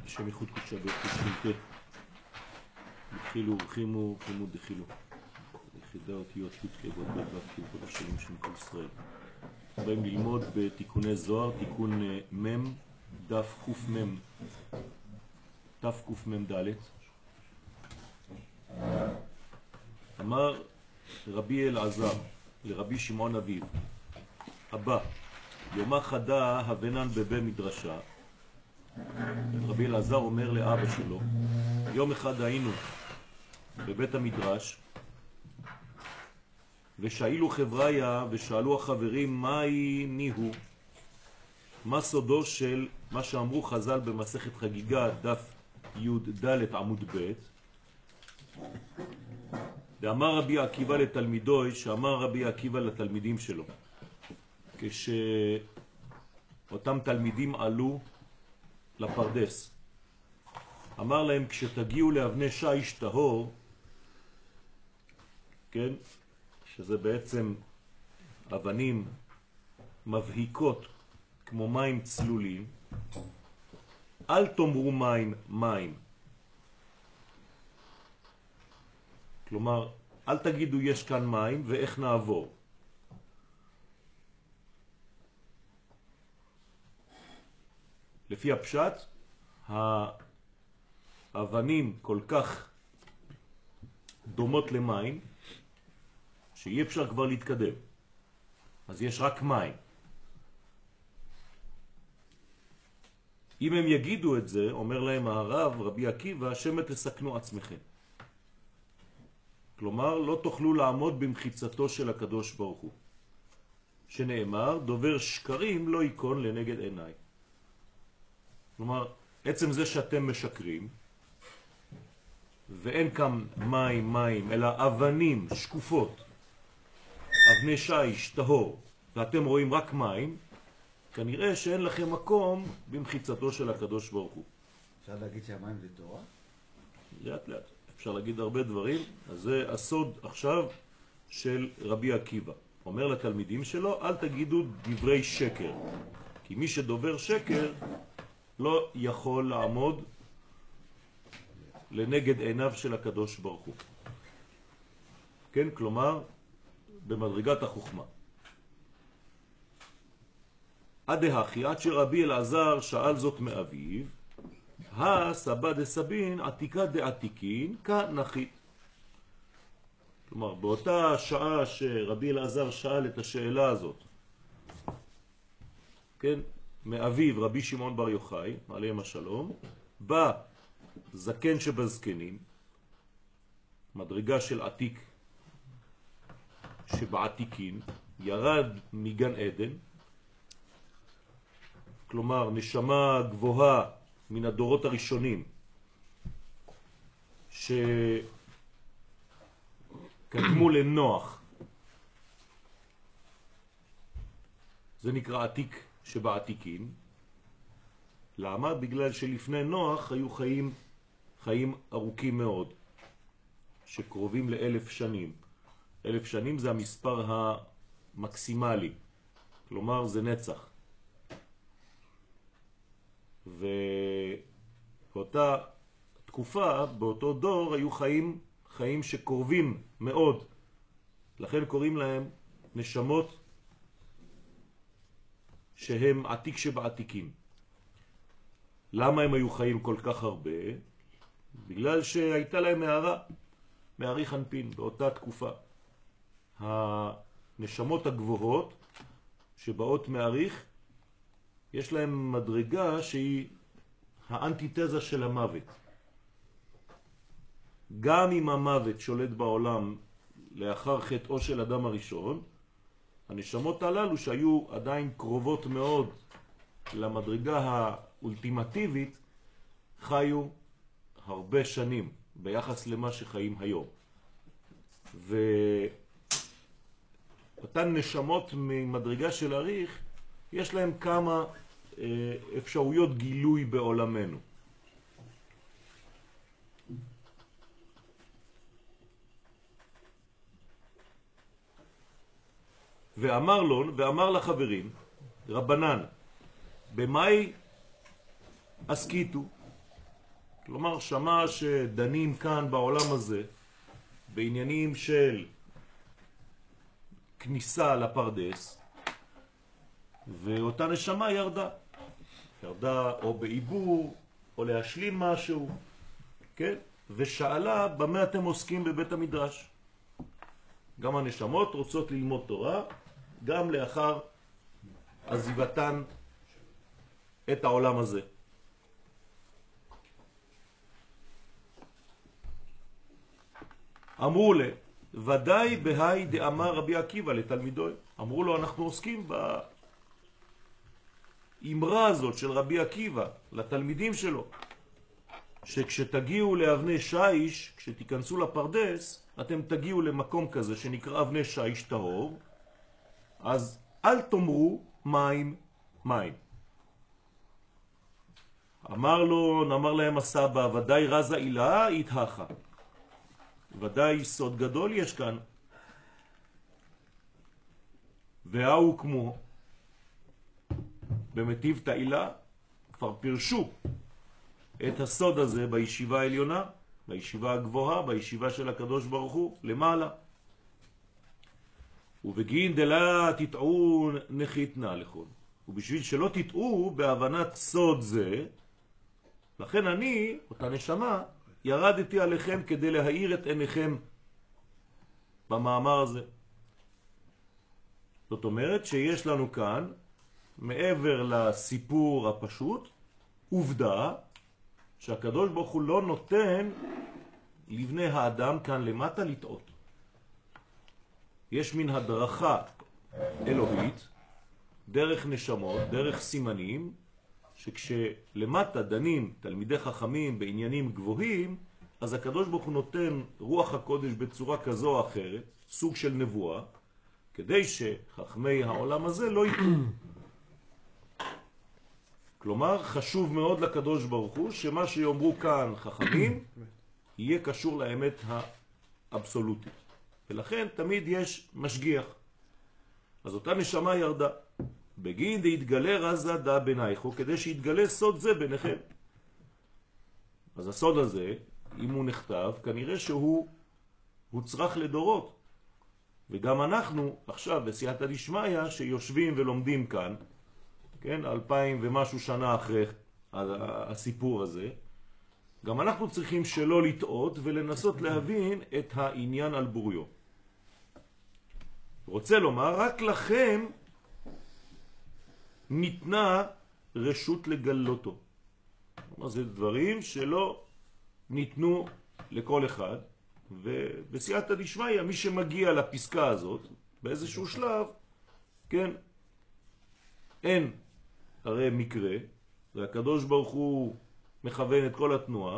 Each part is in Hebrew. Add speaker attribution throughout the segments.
Speaker 1: השם ייחוד קודשה בתשמלת התחילו ורחימו חימו דחילו יחידה אותיות י' כבוד ב' ו' כבוד השלים של כל ישראל. באים ללמוד בתיקוני זוהר, תיקון מ' דף קמ' ד'. אמר רבי אלעזר לרבי שמעון אביו, אבא, יומה חדה הבנן בבי מדרשה. רבי אלעזר אומר לאבא שלו, יום אחד היינו בבית המדרש ושאלו חבריה ושאלו החברים מהי ניהו, מה סודו של מה שאמרו חז"ל במסכת חגיגה דף י' עמוד ב'. ואמר רבי עקיבא לתלמידוי, שאמר רבי עקיבא לתלמידים שלו, כשאותם תלמידים עלו לפרדס, אמר להם, כשתגיעו לאבני שיש טהור, כן, שזה בעצם אבנים מבהיקות כמו מים צלולים, אל תאמרו מים. כלומר, אל תגידו יש כאן מים ואיך נעבור. לפי הפשט, האבנים כל כך דומות למים, שאי אפשר כבר להתקדם. אז יש רק מים. אם הם יגידו את זה, אומר להם הרב, רבי עקיבא, שמא תסכנו עצמכם. כלומר, לא תוכלו לעמוד במחיצתו של הקדוש ברוך הוא. שנאמר, דובר שקרים לא יקון לנגד עיניי. כלומר, עצם זה שאתם משקרים, ואין כאן מים, אלא אבנים שקופות, אבני שיש טהור, ואתם רואים רק מים, כנראה שאין לכם מקום במחיצתו של הקדוש ברוך הוא.
Speaker 2: אפשר להגיד שהמים זה תורה?
Speaker 1: לאט לאט. אפשר להגיד הרבה דברים. אז זה הסוד עכשיו של רבי עקיבא. אומר לתלמידים שלו, אל תגידו דברי שקר. כי מי שדובר שקר לא יכול לעמוד לנגד עיניו של הקדוש ברוך הוא. כן, כלומר, במדרגת החוכמה. עד ההכי, עד שרבי אלעזר שאל זאת מאביו, הסבא דסבין עתיקה דעתיקין כנחית. כלומר, באותה שעה שרבי אלעזר שאל את השאלה הזאת, כן, מאביו רבי שמעון בר יוחאי, עליהם השלום, בא זקן שבזקנים, מדרגה של עתיק שבעתיקין, ירד מגן עדן, כלומר נשמה גבוהה מן הדורות הראשונים שקדמו לנוח, זה נקרא עתיק שבעתיקין. למה? בגלל שלפני נוח היו חיים ארוכים מאוד, שקרובים ל1000 שנים. 1000 שנים זה המספר המקסימלי, כלומר זה נצח. ובאותה תקופה, באותו דור, היו חיים שקרובים מאוד. לכן קוראים להם נשמות שהם עתיק שבעתיקים. למה הם היו חיים כל כך הרבה? בגלל שהייתה להם מערי חנפין באותה תקופה. הנשמות הגבוהות שבאות מעריך, יש להם מדרגה שהיא האנטיתזה של המוות. גם אם המוות שולט בעולם לאחר חטאו של אדם הראשון, הנשמות הללו שהיו עדיין קרובות מאוד למדרגה האולטימטיבית, חיו הרבה שנים ביחס למה שחיים היום. ואותן נשמות ממדרגה של עריך, יש להם כמה אפשרויות גילוי בעולמנו. ואמר לחברים, רבנן, במאי עסקיתו, כלומר, שמע שדנים כאן בעולם הזה בעניינים של כניסה לפרדס, ואותה נשמה ירדה או בעיבור או להשלים משהו, כן? ושאלה במה אתם עוסקים בבית המדרש. גם הנשמות רוצות ללמוד תורה גם לאחר עזיבתן את העולם הזה. אמרו לה, ודאי בהי דאמר רבי עקיבא לתלמידו. אמרו לו, אנחנו עוסקים באמרה הזאת של רבי עקיבא לתלמידים שלו, שכשתגיעו לאבני שיש, כשתיכנסו לפרדס, אתם תגיעו למקום כזה שנקרא אבני שיש טהור, אז אל תאמרו מים, מים. אמר להם הסבא, ודאי רזה אילה התהכה. ודאי סוד גדול יש כאן. והאו כמו במטיב תאילה, כבר פירשו את הסוד הזה בישיבה העליונה, בישיבה הגבוהה, בישיבה של הקדוש ברוך הוא, למעלה. ובגין דלה תטעו נחיתנה לכם. ובשביל שלא תטעו בהבנת סוד זה, לכן אני, אותה נשמה, ירדתי עליכם כדי להאיר את עיניכם במאמר הזה. זאת אומרת שיש לנו כאן, מעבר לסיפור הפשוט, עובדה שהקדוש ברוך הוא לא נותן לבני האדם כאן למטה לטעות. יש מין הדרכה אלוהית, דרך נשמות, דרך סימנים, שכשלמטה דנים תלמידי חכמים בעניינים גבוהים, אז הקדוש ברוך הוא נותן רוח הקודש בצורה כזו או אחרת, סוג של נבואה, כדי שחכמי העולם הזה לא יטעו. כלומר, חשוב מאוד לקדוש ברוך הוא שמה שיאמרו כאן חכמים יהיה קשור לאמת האבסולוטית. ולכן תמיד יש משגיח. אז אותה נשמה ירדה. בגין דהתגלה רזה דה בינייכו, כדי שיתגלה סוד זה ביניכם. אז הסוד הזה, אם הוא נכתב, כנראה שהוא צריך לדורות. וגם אנחנו עכשיו בסייעתא דשמיא שיושבים ולומדים כאן, כן, 2000 ומשהו שנה אחרי הסיפור הזה, גם אנחנו צריכים שלא לטעות ולנסות להבין את העניין על בוריו. רוצה לומר, רק לכם ניתנה רשות לגלותו. זה דברים שלא ניתנו לכל אחד, ובסייעתא דשמיא מי שמגיע לפסקה הזאת באיזשהו שלב, כן, אין הרי מקרה, והקדוש ברוך הוא מכוון את כל התנועה,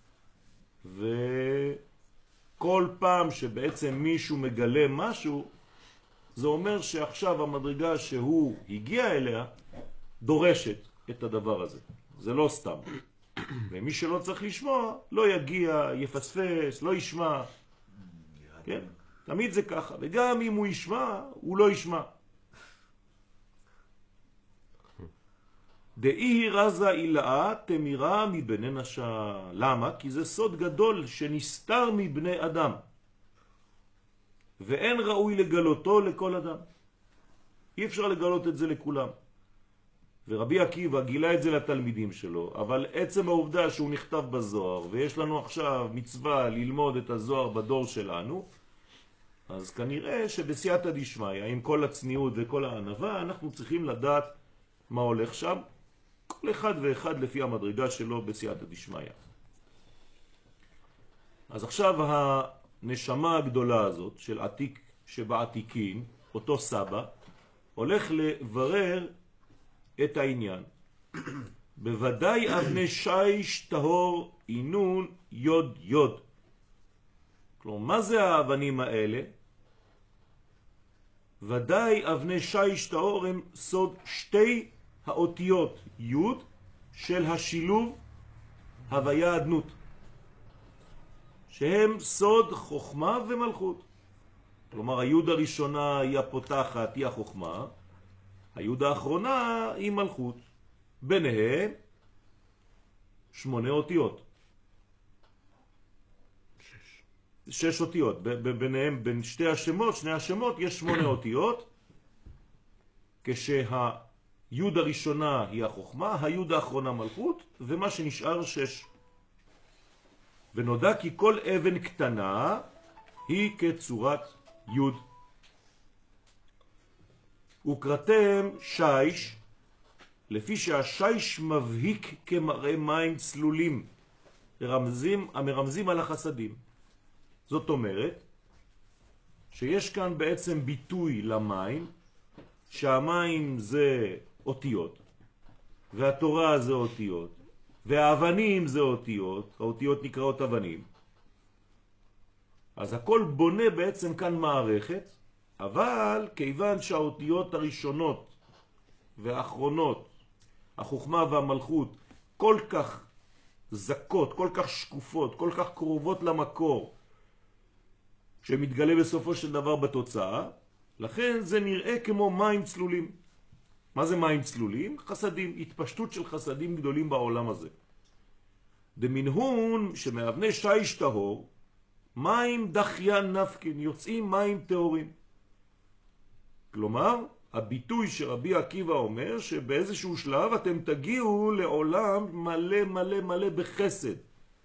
Speaker 1: וכל פעם שבעצם מישהו מגלה משהו, זה אומר שעכשיו המדרגה שהוא הגיע אליה דורשת את הדבר הזה. זה לא סתם. ומי שלא צריך לשמוע, לא יגיע, יפספס, לא ישמע. כן? תמיד זה ככה. וגם אם הוא ישמע, הוא לא ישמע. דאי רזה אילאה תמירה מבני נשה. למה? כי זה סוד גדול שנסתר מבני אדם. ואין ראוי לגלותו לכל אדם. אי אפשר לגלות את זה לכולם. ורבי עקיבא גילה את זה לתלמידים שלו, אבל עצם העובדה שהוא נכתב בזוהר, ויש לנו עכשיו מצווה ללמוד את הזוהר בדור שלנו, אז כנראה שבסייעתא דשמיא, עם כל הצניעות וכל הענווה, אנחנו צריכים לדעת מה הולך שם, כל אחד ואחד לפי המדרגה שלו בסייעתא דשמיא. אז עכשיו הנשמה הגדולה הזאת של עתיק שבעתיקים, אותו סבא, הולך לברר את העניין. בוודאי אבני שיש טהור אינון יוד יוד. כלומר, מה זה האבנים האלה? ודאי אבני שיש טהור הם סוד שתי האותיות יוד של השילוב הוויה אדנות, שהם סוד חוכמה ומלכות. כלומר, היוד הראשונה היא הפותחת, היא החוכמה, היוד האחרונה היא מלכות. ביניהם 8 אותיות. 6 אותיות, ביניהם, בין שני השמות יש 8 אותיות, כשהיוד הראשונה היא החוכמה, היוד האחרונה מלכות, ומה שנשאר 6. ונודע כי כל אבן קטנה היא כצורת יוד. וקראתם שיש, לפי שהשיש מבהיק כמראה מים צלולים, המרמזים על החסדים. זאת אומרת, שיש כאן בעצם ביטוי למים, שהמים זה אותיות, והתורה זה אותיות, והאבנים זה אותיות, האותיות נקראות אבנים. אז הכל בונה בעצם כאן מערכת, אבל כיוון שהאותיות הראשונות והאחרונות, החוכמה והמלכות, כל כך זקות, כל כך שקופות, כל כך קרובות למקור, שמתגלה בסופו של דבר בתוצאה, לכן זה נראה כמו מים צלולים. מה זה מים צלולים? חסדים, התפשטות של חסדים גדולים בעולם הזה. דמנהון שמאבני שיש טהור, מים דחיין נפקין, יוצאים מים טהורים. כלומר, הביטוי שרבי עקיבא אומר שבאיזשהו שלב אתם תגיעו לעולם מלא מלא מלא בחסד.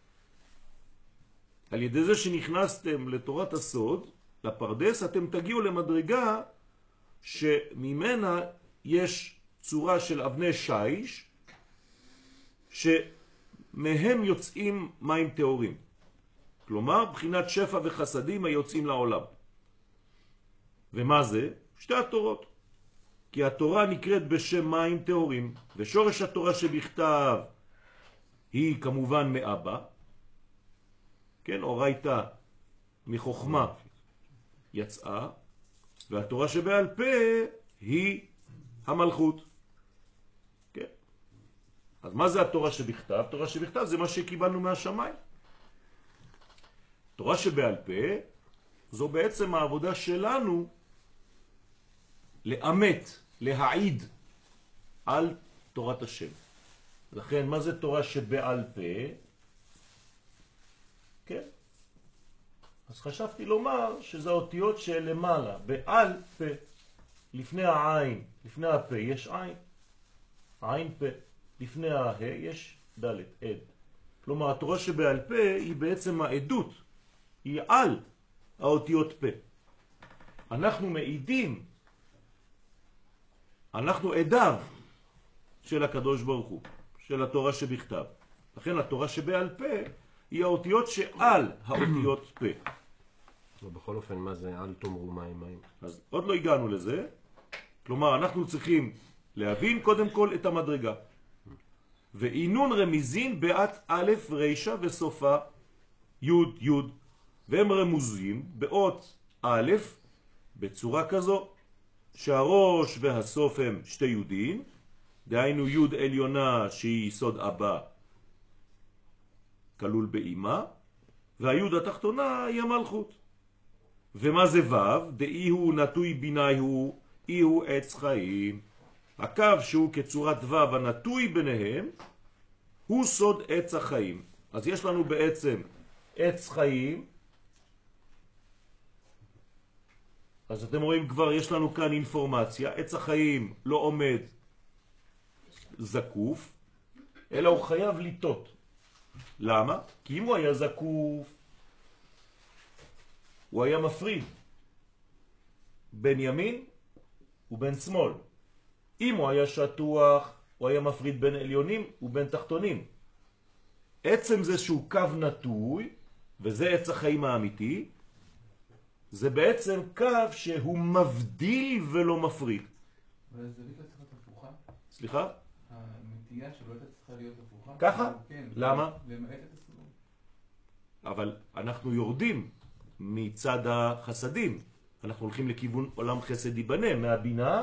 Speaker 1: על ידי זה שנכנסתם לתורת הסוד, לפרדס, אתם תגיעו למדרגה שממנה יש צורה של אבני שיש, שמהם יוצאים מים טהורים. כלומר, בחינת שפע וחסדים היוצאים לעולם. ומה זה? שתי התורות. כי התורה נקראת בשם מים טהורים, ושורש התורה שבכתב היא כמובן מאבא, כן, אורייתא מחוכמה יצאה, והתורה שבעל פה היא המלכות. כן. אז מה זה התורה שבכתב? תורה שבכתב זה מה שקיבלנו מהשמיים. תורה שבעל פה זו בעצם העבודה שלנו לאמת, להעיד על תורת השם. לכן מה זה תורה שבעל פה? כן. אז חשבתי לומר שזה האותיות שלמעלה, בעל פה, לפני העין, לפני הפה יש עין, עין פה, לפני הה יש דלת, עד. כלומר, התורה שבעל פה היא בעצם העדות, היא על האותיות פה. אנחנו מעידים, אנחנו עדיו של הקדוש ברוך הוא, של התורה שבכתב. לכן התורה שבעל פה היא האותיות שעל האותיות פה.
Speaker 3: ובכל אופן, מה זה אל תאמרו מים מים?
Speaker 1: אז עוד לא הגענו לזה. כלומר, אנחנו צריכים להבין קודם כל את המדרגה. ועינון רמיזין בעת א' רשע וסופה י' י', והם רמוזים באות א' בצורה כזו, שהראש והסוף הם שתי יודים, דהיינו י' עליונה שהיא יסוד אבא כלול באמא, והיוד התחתונה היא המלכות. ומה זה ו'? דאי הוא נטוי ביני הוא, אי הוא עץ חיים. הקו שהוא כצורת ו' הנטוי ביניהם, הוא סוד עץ החיים. אז יש לנו בעצם עץ חיים. אז אתם רואים כבר יש לנו כאן אינפורמציה. עץ החיים לא עומד זקוף, אלא הוא חייב ליטות. למה? כי אם הוא היה זקוף, הוא היה מפריד בין ימין ובין שמאל. אם הוא היה שטוח, הוא היה מפריד בין עליונים ובין תחתונים. עצם זה שהוא קו נטוי, וזה עץ החיים האמיתי, זה בעצם קו שהוא מבדיל ולא מפריד.
Speaker 4: אבל הזווית לא צריכה להיות הפוכה?
Speaker 1: סליחה?
Speaker 4: הנטייה שלא הייתה צריכה להיות הפוכה?
Speaker 1: ככה?
Speaker 4: כן.
Speaker 1: למה?
Speaker 4: למעט את הסלום.
Speaker 1: אבל אנחנו יורדים מצד החסדים. אנחנו הולכים לכיוון עולם חסד ייבנה, מהבינה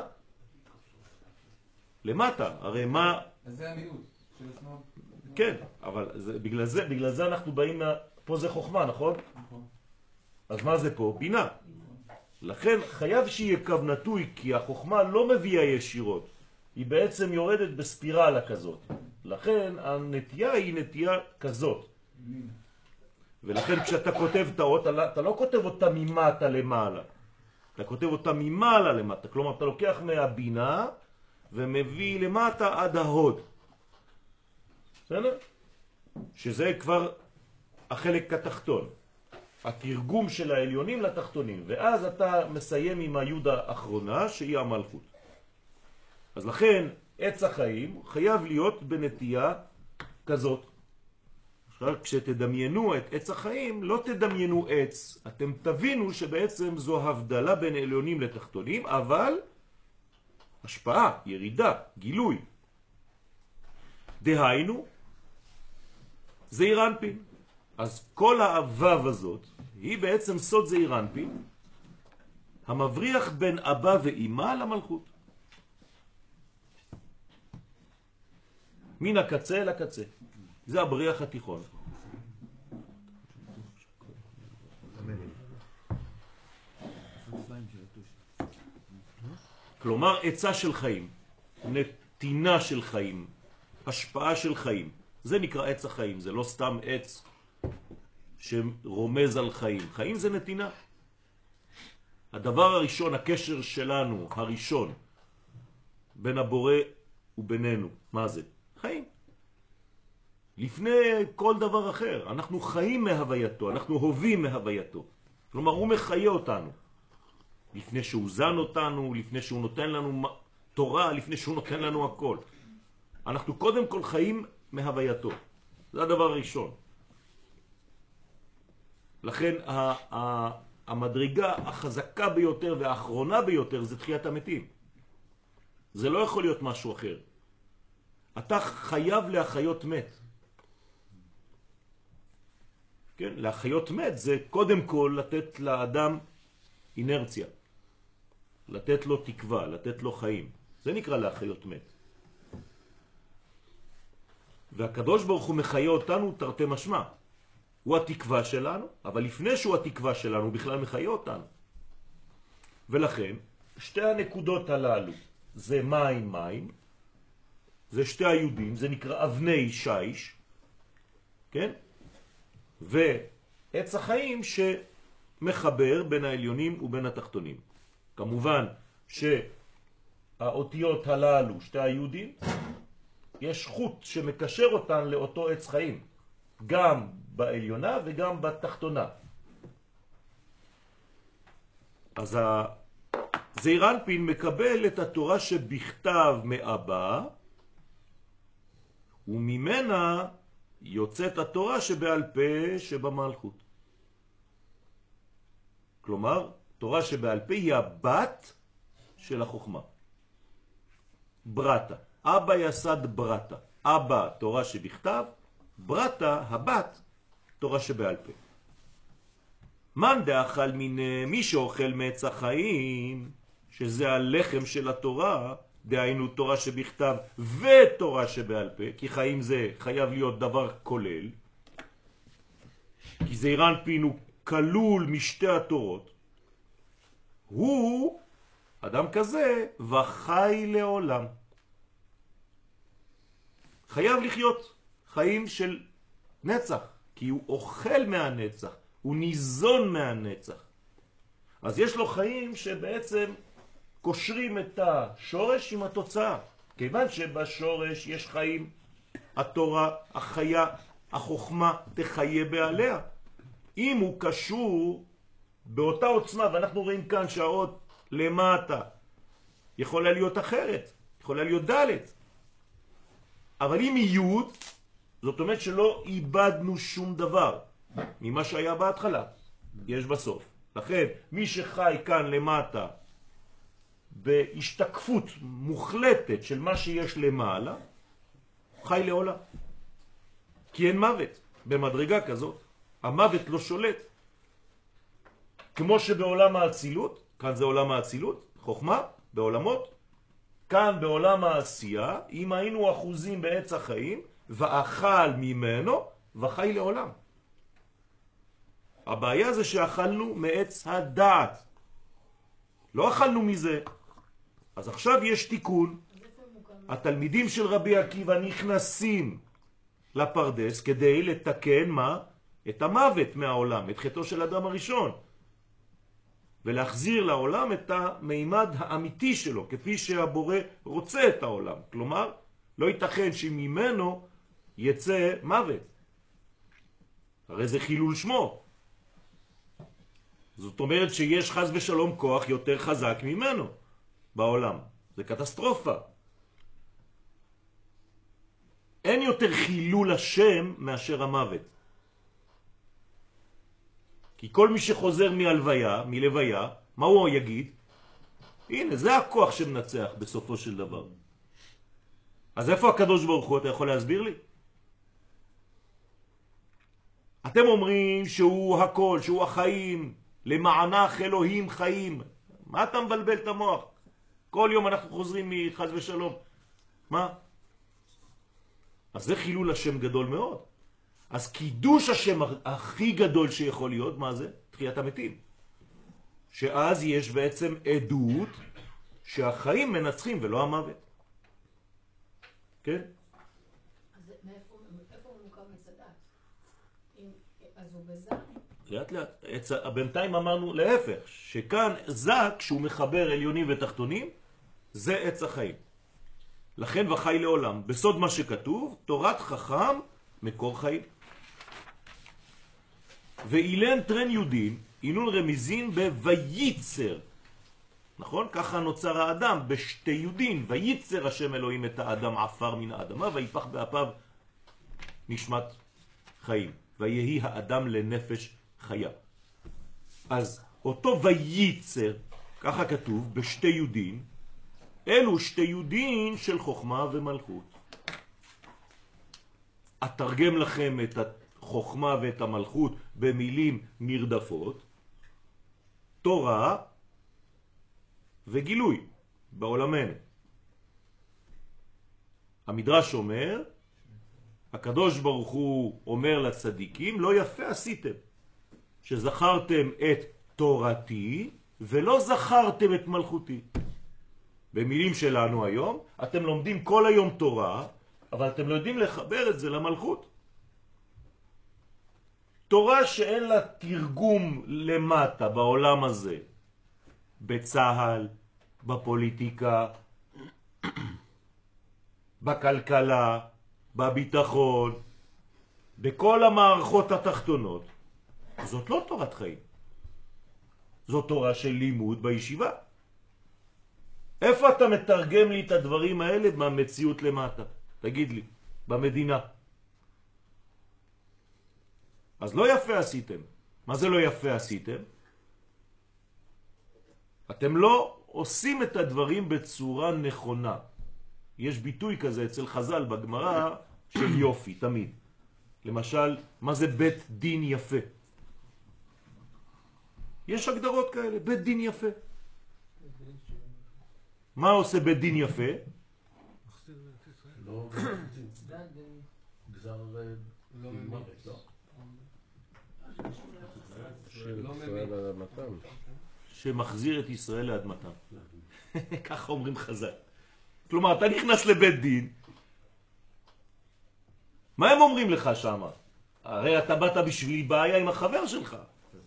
Speaker 1: למטה. הרי מה...
Speaker 4: אז זה המיעוט של השמאל.
Speaker 1: כן, אבל בגלל זה אנחנו באים פה זה חוכמה, נכון?
Speaker 4: נכון.
Speaker 1: אז מה זה פה? בינה. לכן חייב שיהיה קו נטוי, כי החוכמה לא מביאה ישירות. היא בעצם יורדת בספירלה כזאת. לכן הנטייה היא נטייה כזאת. ולכן כשאתה כותב את האות, אתה לא כותב אותה ממטה למעלה, אתה כותב אותה ממעלה למטה, כלומר אתה לוקח מהבינה ומביא למטה עד ההוד, בסדר? שזה כבר החלק התחתון, התרגום של העליונים לתחתונים, ואז אתה מסיים עם היוד האחרונה שהיא המלכות. אז לכן עץ החיים חייב להיות בנטייה כזאת. עכשיו כשתדמיינו את עץ החיים, לא תדמיינו עץ, אתם תבינו שבעצם זו הבדלה בין עליונים לתחתונים, אבל השפעה, ירידה, גילוי. דהיינו, זעיר אנפין. אז כל האבב הזאת היא בעצם סוד זעיר אנפין, המבריח בין אבא ואמא למלכות. מן הקצה לקצה. זה הבריח התיכון. כלומר, עצה של חיים, נתינה של חיים, השפעה של חיים. זה נקרא עץ החיים, זה לא סתם עץ שרומז על חיים. חיים זה נתינה. הדבר הראשון, הקשר שלנו, הראשון, בין הבורא ובינינו, מה זה? חיים. לפני כל דבר אחר, אנחנו חיים מהווייתו, אנחנו הווים מהווייתו. כלומר, הוא מחיה אותנו. לפני שהוא זן אותנו, לפני שהוא נותן לנו תורה, לפני שהוא נותן לנו הכל. אנחנו קודם כל חיים מהווייתו. זה הדבר הראשון. לכן המדרגה החזקה ביותר והאחרונה ביותר זה תחיית המתים. זה לא יכול להיות משהו אחר. אתה חייב להחיות מת. כן, להחיות מת זה קודם כל לתת לאדם אינרציה. לתת לו תקווה, לתת לו חיים. זה נקרא להחיות מת. והקדוש ברוך הוא מחיה אותנו תרתי משמע. הוא התקווה שלנו, אבל לפני שהוא התקווה שלנו, הוא בכלל מחיה אותנו. ולכן, שתי הנקודות הללו, זה מים, מים, זה שתי היהודים, זה נקרא אבני שיש, כן? ועץ החיים שמחבר בין העליונים ובין התחתונים. כמובן שהאותיות הללו, שתי היהודים, יש חוט שמקשר אותן לאותו עץ חיים, גם בעליונה וגם בתחתונה. אז זעיר אנפין מקבל את התורה שבכתב מאבא, וממנה יוצאת התורה שבעל פה שבמלכות. כלומר, תורה שבעל פה היא הבת של החוכמה. ברטה. אבא יסד ברטה. אבא תורה שבכתב, ברטה הבת תורה שבעל פה. מן דאכל מן מי שאוכל מעץ החיים, שזה הלחם של התורה, דהיינו תורה שבכתב ותורה שבעל פה, כי חיים זה חייב להיות דבר כולל, כי זעיר אנפין הוא כלול משתי התורות, הוא אדם כזה וחי לעולם. חייב לחיות חיים של נצח, כי הוא אוכל מהנצח, הוא ניזון מהנצח. אז יש לו חיים שבעצם קושרים את השורש עם התוצאה. כיוון שבשורש יש חיים, התורה, החיה, החוכמה תחיה בעליה. אם הוא קשור באותה עוצמה, ואנחנו רואים כאן שהאות למטה יכולה להיות אחרת, יכולה להיות ד', אבל אם היא י', זאת אומרת שלא איבדנו שום דבר ממה שהיה בהתחלה, יש בסוף. לכן מי שחי כאן למטה בהשתקפות מוחלטת של מה שיש למעלה, חי לעולם. כי אין מוות במדרגה כזאת. המוות לא שולט. כמו שבעולם האצילות, כאן זה עולם האצילות, חוכמה, בעולמות, כאן בעולם העשייה, אם היינו אחוזים בעץ החיים, ואכל ממנו, וחי לעולם. הבעיה זה שאכלנו מעץ הדעת. לא אכלנו מזה. אז עכשיו יש תיקון. התלמידים של רבי עקיבא נכנסים לפרדס כדי לתקן מה? את המוות מהעולם, את חטאו של אדם הראשון, ולהחזיר לעולם את המימד האמיתי שלו, כפי שהבורא רוצה את העולם. כלומר, לא ייתכן שממנו יצא מוות. הרי זה חילול שמו. זאת אומרת שיש חס ושלום כוח יותר חזק ממנו בעולם. זה קטסטרופה. אין יותר חילול השם מאשר המוות. כי כל מי שחוזר מלוויה, מה הוא יגיד? הנה, זה הכוח שמנצח בסופו של דבר. אז איפה הקדוש ברוך הוא? אתה יכול להסביר לי? אתם אומרים שהוא הכל, שהוא החיים, למענך אלוהים חיים. מה אתה מבלבל את המוח? כל יום אנחנו חוזרים מחז ושלום. מה? אז זה חילול השם גדול מאוד. אז קידוש השם הכי גדול שיכול להיות, מה זה? תחיית המתים. שאז יש בעצם עדות שהחיים מנצחים ולא המוות. כן?
Speaker 5: אז איפה הוא מוקם מצדת? אז הוא בזה?
Speaker 1: לאט לאט. בינתיים אמרנו להפך, שכאן זק, שהוא מחבר עליונים ותחתונים, זה עץ החיים. לכן וחי לעולם. בסוד מה שכתוב, תורת חכם מקור חיים. ואילן טרן יודים, אילון רמיזין בוייצר. נכון? ככה נוצר האדם בשתי יודין. וייצר השם אלוהים את האדם עפר מן האדמה, ויפח באפיו נשמת חיים. ויהי האדם לנפש חיה. אז אותו וייצר, ככה כתוב, בשתי יודין, אלו שתי יודין של חוכמה ומלכות. אתרגם לכם את החוכמה ואת המלכות במילים נרדפות, תורה וגילוי בעולמנו. המדרש אומר, הקדוש ברוך הוא אומר לצדיקים, לא יפה עשיתם, שזכרתם את תורתי ולא זכרתם את מלכותי. במילים שלנו היום, אתם לומדים כל היום תורה, אבל אתם לא יודעים לחבר את זה למלכות. תורה שאין לה תרגום למטה בעולם הזה, בצהל, בפוליטיקה, בכלכלה, בביטחון, בכל המערכות התחתונות, זאת לא תורת חיים. זאת תורה של לימוד בישיבה. איפה אתה מתרגם לי את הדברים האלה מהמציאות למטה? תגיד לי, במדינה. אז לא יפה עשיתם. מה זה לא יפה עשיתם? אתם לא עושים את הדברים בצורה נכונה. יש ביטוי כזה אצל חז"ל בגמרא של יופי, תמיד. למשל, מה זה בית דין יפה? יש הגדרות כאלה, בית דין יפה. מה עושה בית דין יפה?
Speaker 2: לא, גזר מוות, לא.
Speaker 1: שמחזיר את ישראל לאדמתם. ככה אומרים חז"ל. כלומר, אתה נכנס לבית דין, מה הם אומרים לך שם? הרי אתה באת בשביל בעיה עם החבר שלך.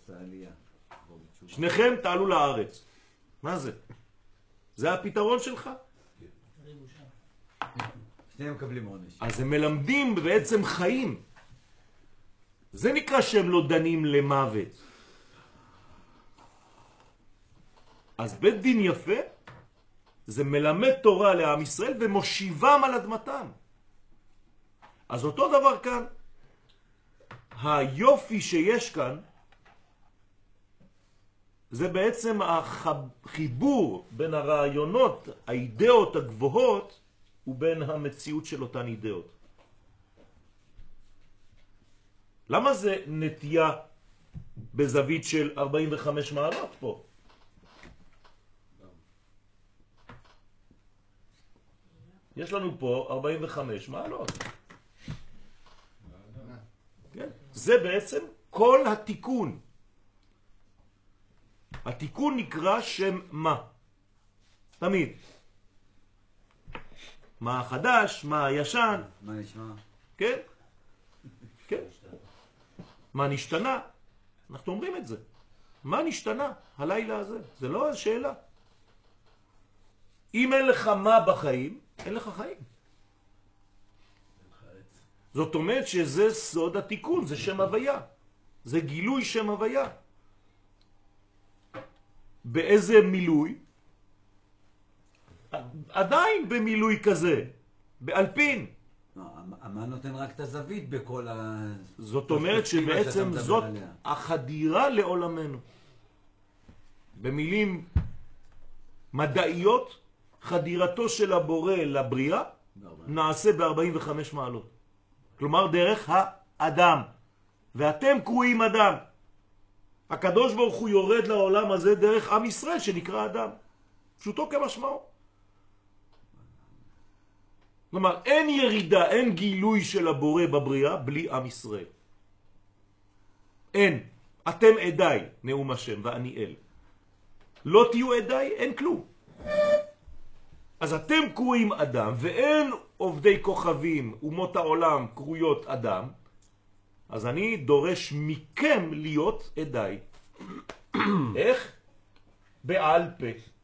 Speaker 1: שניכם תעלו לארץ. מה זה? זה הפתרון שלך?
Speaker 2: שניהם מקבלים עונש.
Speaker 1: אז הם מלמדים בעצם חיים. זה נקרא שהם לא דנים למוות. אז בית דין יפה זה מלמד תורה לעם ישראל ומושיבם על אדמתם. אז אותו דבר כאן. היופי שיש כאן זה בעצם החיבור בין הרעיונות, האידאות הגבוהות, ובין המציאות של אותן אידאות. למה זה נטייה בזווית של 45 מעלות פה? יש לנו פה 45 מעלות. כן? זה בעצם כל התיקון. התיקון נקרא שם מה. תמיד. מה החדש, מה הישן.
Speaker 2: מה נשמע?
Speaker 1: כן? כן. מה נשתנה? אנחנו אומרים את זה. מה נשתנה הלילה הזה? זה לא השאלה. אם אין לך מה בחיים, אין לך חיים. זאת אומרת שזה סוד התיקון, זה שם הוויה. זה גילוי שם הוויה. באיזה מילוי? עדיין במילוי כזה, באלפין.
Speaker 2: מה נותן רק את הזווית בכל ה...
Speaker 1: זאת אומרת שבעצם זאת החדירה לעולמנו. במילים מדעיות, חדירתו של הבורא לבריאה נעשה ב-45 מעלות. כלומר דרך האדם. ואתם קרואים אדם. הקדוש ברוך הוא יורד לעולם הזה דרך עם ישראל שנקרא אדם. פשוטו כמשמעו. כלומר, אין ירידה, אין גילוי של הבורא בבריאה בלי עם ישראל. אין. אתם עדיי, נאום השם, ואני אל. לא תהיו עדיי, אין כלום. אז אתם קרואים אדם, ואין עובדי כוכבים, אומות העולם קרויות אדם, אז אני דורש מכם להיות עדיי. איך? בעל פה.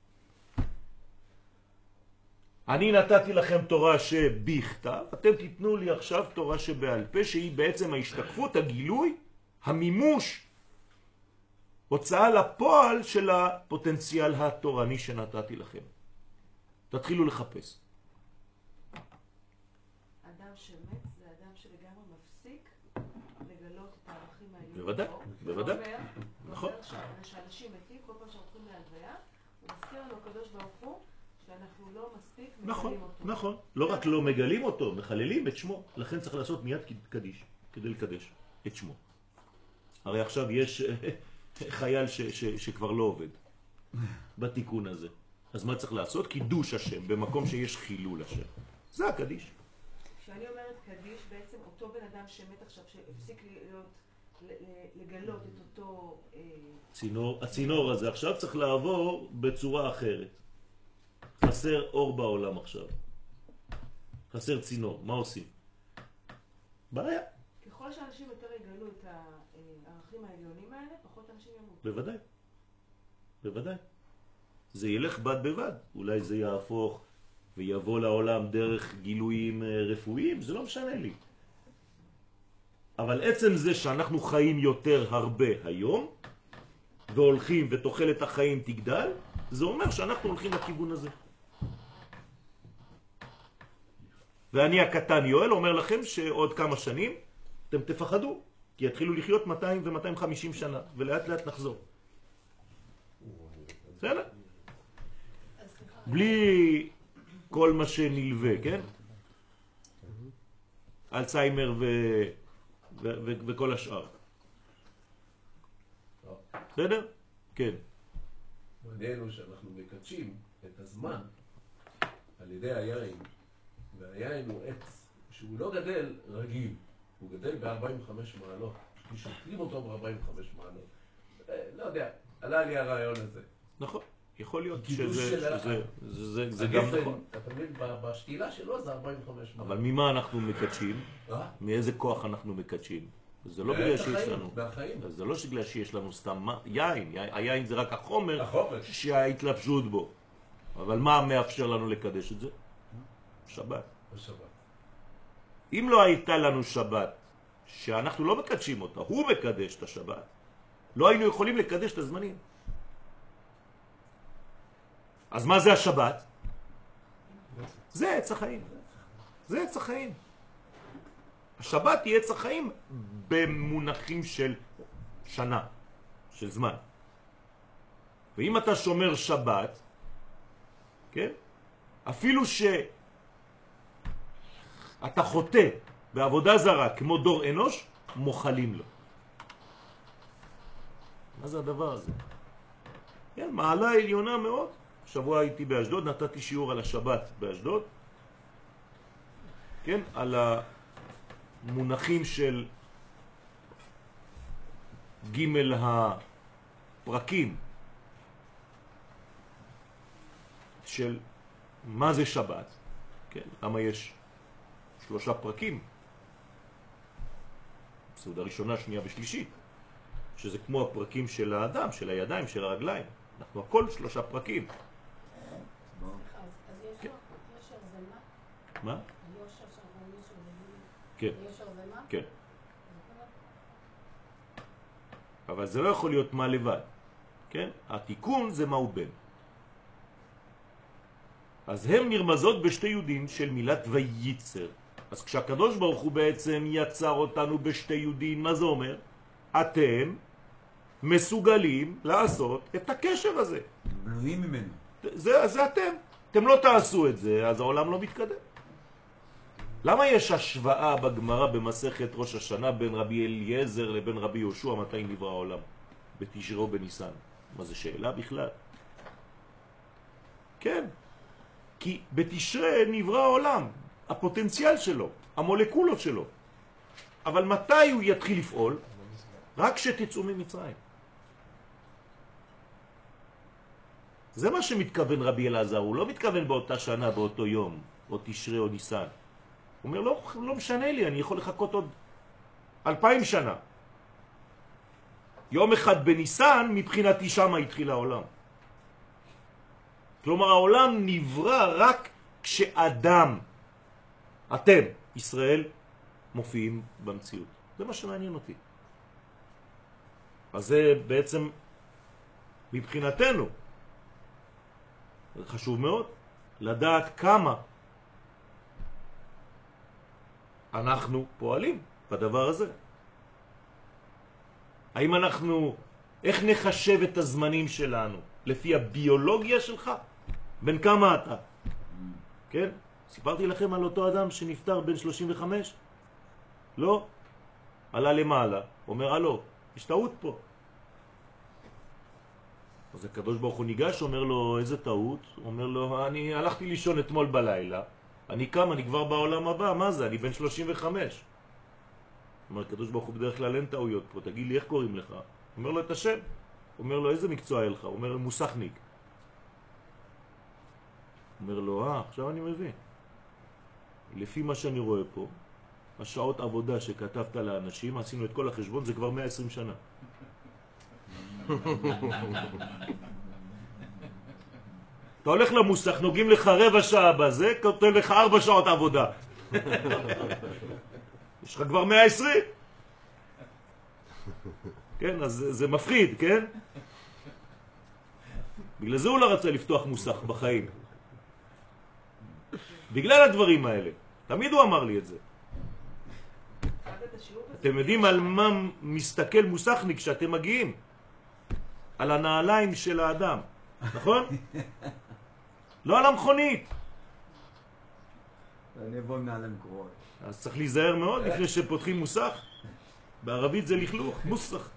Speaker 1: אני נתתי לכם תורה שבכתב, אתם תיתנו לי עכשיו תורה שבעל פה, שהיא בעצם ההשתקפות, הגילוי, המימוש, הוצאה לפועל של הפוטנציאל התורני שנתתי לכם. תתחילו לחפש.
Speaker 6: אדם שמת זה אדם שלגמרי מפסיק לגלות את הערכים האלה.
Speaker 1: בוודאי, בוודאי. נכון.
Speaker 6: שאנשים מתים, כל פעם שהולכים להלוויה, הוא מזכיר לנו הקדוש ברוך הוא שאנחנו לא מספיק
Speaker 1: נכון,
Speaker 6: מגלים אותו.
Speaker 1: נכון. לא רק לא מגלים אותו, מחללים את שמו. לכן צריך לעשות מיד קדיש, כדי לקדש את שמו. הרי עכשיו יש חייל שכבר לא עובד בתיקון הזה. אז מה צריך לעשות? קידוש השם, במקום שיש חילול השם. זה הקדיש.
Speaker 6: כשאני אומרת קדיש, בעצם אותו בן אדם שמת עכשיו, שהפסיק לגלות את אותו...
Speaker 1: הצינור הזה עכשיו צריך לעבור בצורה אחרת. חסר אור בעולם עכשיו. חסר צינור. מה עושים? בעיה.
Speaker 6: ככל שאנשים יותר יגלו את הערכים העליונים האלה, פחות אנשים ימות.
Speaker 1: בוודאי. בוודאי. זה ילך בד בבד. אולי זה יהפוך ויבוא לעולם דרך גילויים רפואיים, זה לא משנה לי. אבל עצם זה שאנחנו חיים יותר הרבה היום, והולכים ותוחלת החיים תגדל, זה אומר שאנחנו הולכים לכיוון הזה. ואני הקטן יואל אומר לכם שעוד כמה שנים אתם תפחדו, כי יתחילו לחיות 200 ו-250 שנה, ולאט לאט נחזור. בסדר? בלי כל מה שנלווה, כן? אלצהיימר וכל השאר. בסדר? כן.
Speaker 3: מעניין הוא שאנחנו מקדשים את הזמן על ידי היין, והיין הוא עץ שהוא לא גדל רגיל, הוא גדל ב-45 מעלות, כי שותלים אותו ב-45 מעלות. לא יודע, עלה לי הרעיון הזה.
Speaker 1: נכון, יכול להיות
Speaker 3: שזה
Speaker 1: זה גם נכון.
Speaker 3: אתה מבין, בשתילה שלו זה 45 מעלות.
Speaker 1: אבל ממה אנחנו מקדשים? מאיזה כוח אנחנו מקדשים? זה לא בגלל שיש לנו. זה לא בגלל שיש לנו סתם יין. היין זה רק החומר שההתלבשות בו. אבל מה מאפשר לנו לקדש את זה? שבת. אם לא הייתה לנו שבת, שאנחנו לא מקדשים אותה, הוא מקדש את השבת, לא היינו יכולים לקדש את הזמנים. אז מה זה השבת? זה עץ החיים. זה עץ החיים. השבת היא עץ החיים במונחים של שנה, של זמן. ואם אתה שומר שבת, כן? אפילו שאתה חוטא בעבודה זרה כמו דור אנוש, מוכלים לו. מה זה הדבר הזה? כן, מעלה עליונה מאוד. שבוע הייתי באשדוד, נתתי שיעור על השבת באשדוד. כן, על המונחים של ג' הפרקים של מה זה שבת. כן, למה יש 3 פרקים? סעודה ראשונה, שנייה ושלישית, שזה כמו הפרקים של האדם, של הידיים, של הרגליים. אנחנו הכל 3 פרקים.
Speaker 5: אז יש
Speaker 1: כן.
Speaker 5: לו ישר זמה?
Speaker 1: מה?
Speaker 5: היושר שאנחנו אומרים שזה
Speaker 1: כן,
Speaker 5: ישר זמה?
Speaker 1: כן. אבל זה לא יכול להיות מה לבד, כן? התיקון זה מהו בן. אז הם נרמזות בשתי יודין של מילת וייצר. אז כשהקדוש ברוך הוא בעצם יצר אותנו בשתי יודין, מה זה אומר? אתם מסוגלים לעשות את הקשר הזה.
Speaker 2: בנויים ממנו.
Speaker 1: זה אתם. אתם לא תעשו את זה, אז העולם לא מתקדם. למה יש השוואה בגמרא במסכת ראש השנה בין רבי אליעזר לבין רבי יהושע מתי נברא העולם? בתשרי או בניסן. מה זה שאלה בכלל? כן. כי בתשרי נברא העולם, הפוטנציאל שלו, המולקולות שלו. אבל מתי הוא יתחיל לפעול? רק שתצאו ממצרים. זה מה שמתכוון רבי אלעזר, הוא לא מתכוון באותה שנה, באותו יום, או תשרי או ניסן. הוא אומר, לא משנה לי, אני יכול לחכות עוד 2000 שנה. יום אחד בניסן, מבחינתי שמה התחיל העולם. כלומר, העולם נברא רק כשאדם, אתם, ישראל, מופיעים במציאות. זה מה שמעניין אותי. אז זה בעצם, מבחינתנו, זה חשוב מאוד, לדעת כמה אנחנו פועלים בדבר הזה. האם אנחנו, איך נחשב את הזמנים שלנו? לפי הביולוגיה שלך? בין כמה אתה? כן? סיפרתי לכם על אותו אדם שנפטר בן 35? לא? עלה למעלה, אומר הלא, יש טעות פה. אז הקדוש ברוך הוא ניגש, אומר לו, איזה טעות? אומר לו, אני הלכתי לישון אתמול בלילה, אני קם, אני כבר בעולם הבא, מה זה? אני בן 35. אומר, הקדוש ברוך הוא בדרך כלל אין טעויות פה, תגיד לי, איך קוראים לך? אומר לו, את השם. אומר לו, איזה מקצוע היה לך? אומר לו, מוסכניק. אומר לו, עכשיו אני מבין. לפי מה שאני רואה פה, השעות עבודה שכתבת לאנשים, עשינו את כל החשבון, זה כבר 120 שנה. אתה הולך למוסך, נוגעים לך רבע שעה בזה, כותב לך 4 שעות עבודה. יש לך כבר 120. כן, אז זה מפחיד, כן? בגלל זה הוא לא רצה לפתוח מוסך בחיים. בגלל הדברים האלה. תמיד הוא אמר לי את זה. אתם יודעים על מה מסתכל מוסכניק כשאתם מגיעים? על הנעליים של האדם, נכון? לא על המכונית.
Speaker 2: אני אבוא מעליהם קרואות.
Speaker 1: אז צריך להיזהר מאוד לפני שפותחים מוסך. בערבית זה לכלוך, מוסך.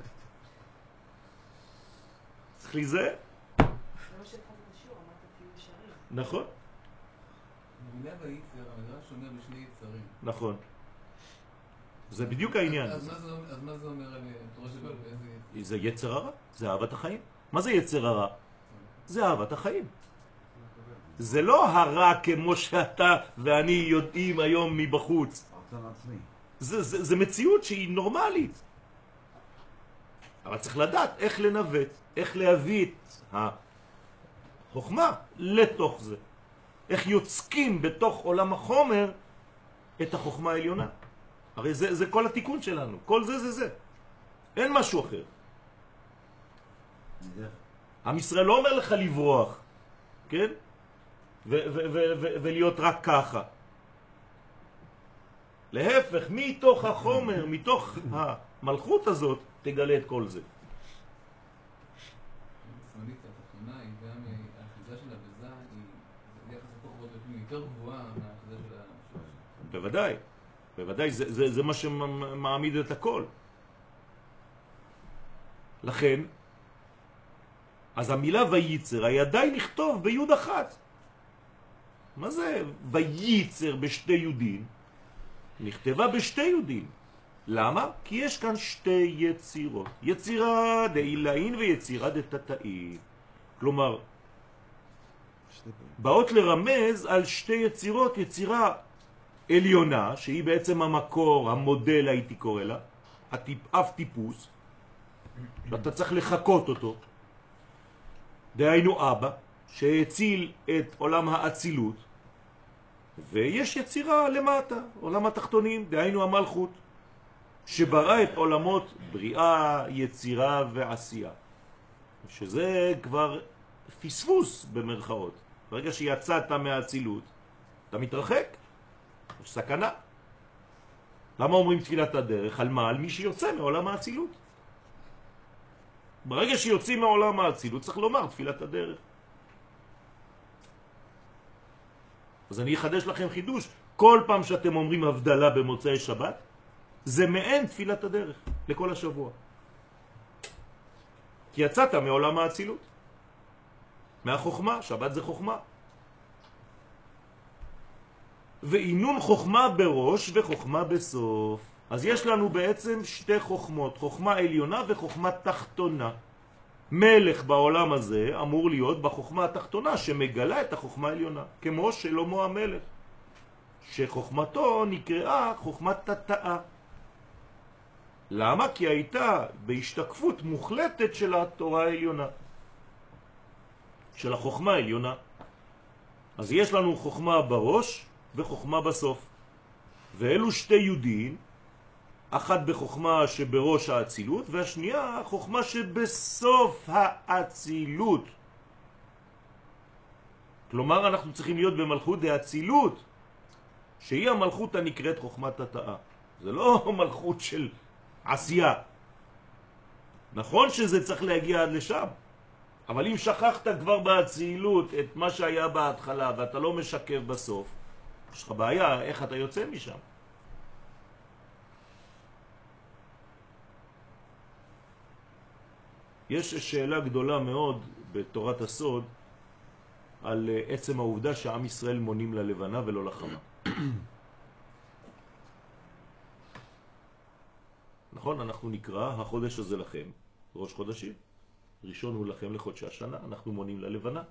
Speaker 1: צריך להיזהר.
Speaker 6: זה מה שהתחלת את השיעור, אמרת תהיו ישרים.
Speaker 1: נכון,
Speaker 4: במילה וייצר, המדרש אומר בשני יצרים.
Speaker 1: נכון. זה בדיוק העניין.
Speaker 4: אז מה זה אומר על תורה שבעל פה? איזה...
Speaker 1: זה יצר הרע, זה אהבת החיים. מה זה יצר הרע? זה אהבת החיים. זה לא הרע כמו שאתה ואני יודעים היום מבחוץ.
Speaker 2: רצון עצמי.
Speaker 1: זה מציאות שהיא נורמלית. אבל צריך לדעת איך לנווט, איך להביא את החוכמה לתוך זה. איך יוצקים בתוך עולם החומר את החוכמה העליונה. הרי זה כל התיקון שלנו. כל זה. אין משהו אחר. עם ישראל לא אומר לך לברוח, כן? ולהיות רק ככה. להפך, מתוך החומר, מתוך המלכות הזאת, תגלה את כל זה.
Speaker 4: הסמלית התחתונה היא גם האחיזה של הבזה היא יחס הכוחות לפעמים יותר גבוהה מהאחיזה של השורש.
Speaker 1: בוודאי, בוודאי, זה מה שמעמיד את הכל. לכן, אז המילה וייצר, הידיים נכתוב ביוד אחת. מה זה וייצר בשתי יודין? נכתבה בשתי יודין. למה? כי יש כאן שתי יצירות. יצירה דאילאין ויצירה דתתאין. כלומר, באות לרמז על שתי יצירות, יצירה עליונה, שהיא בעצם המקור, המודל הייתי קורא לה, אב טיפוס, ואתה צריך לחכות אותו, דהיינו אבא, שהציל את עולם האצילות, ויש יצירה למטה, עולם התחתונים, דהיינו המלכות, שברא את עולמות בריאה, יצירה ועשייה. שזה כבר פספוס במרכאות. ברגע שיצאת מהאצילות, אתה מתרחק, יש סכנה. למה אומרים תפילת הדרך? על מה? על מי שיוצא מעולם האצילות. ברגע שיוצאים מעולם האצילות צריך לומר תפילת הדרך. אז אני אחדש לכם חידוש. כל פעם שאתם אומרים הבדלה במוצאי שבת, זה מעין תפילת הדרך לכל השבוע. כי יצאת מעולם האצילות. מהחוכמה, שבת זה חוכמה. ועינון חוכמה בראש וחוכמה בסוף. אז יש לנו בעצם שתי חוכמות, חוכמה עליונה וחוכמה תחתונה. מלך בעולם הזה אמור להיות בחוכמה התחתונה שמגלה את החוכמה העליונה, כמו שלמה המלך, שחוכמתו נקראה חוכמת תתאה. למה? כי הייתה בהשתקפות מוחלטת של התורה העליונה, של החוכמה העליונה. אז יש לנו חוכמה בראש וחוכמה בסוף. ואלו שתי יודעים, אחת בחוכמה שבראש האצילות, והשנייה חוכמה שבסוף האצילות. כלומר, אנחנו צריכים להיות במלכות האצילות, שהיא המלכות הנקראת חוכמת התאה. זה לא מלכות של עשייה. נכון שזה צריך להגיע עד לשם, אבל אם שכחת כבר באצילות את מה שהיה בהתחלה ואתה לא משקף בסוף, יש לך בעיה איך אתה יוצא משם. יש שאלה גדולה מאוד בתורת הסוד על עצם העובדה שעם ישראל מונים ללבנה ולא לחמה. נכון, אנחנו נקרא החודש הזה לכם, ראש חודשים. ראשון הוא לכם לחודשי השנה, אנחנו מונים ללבנה.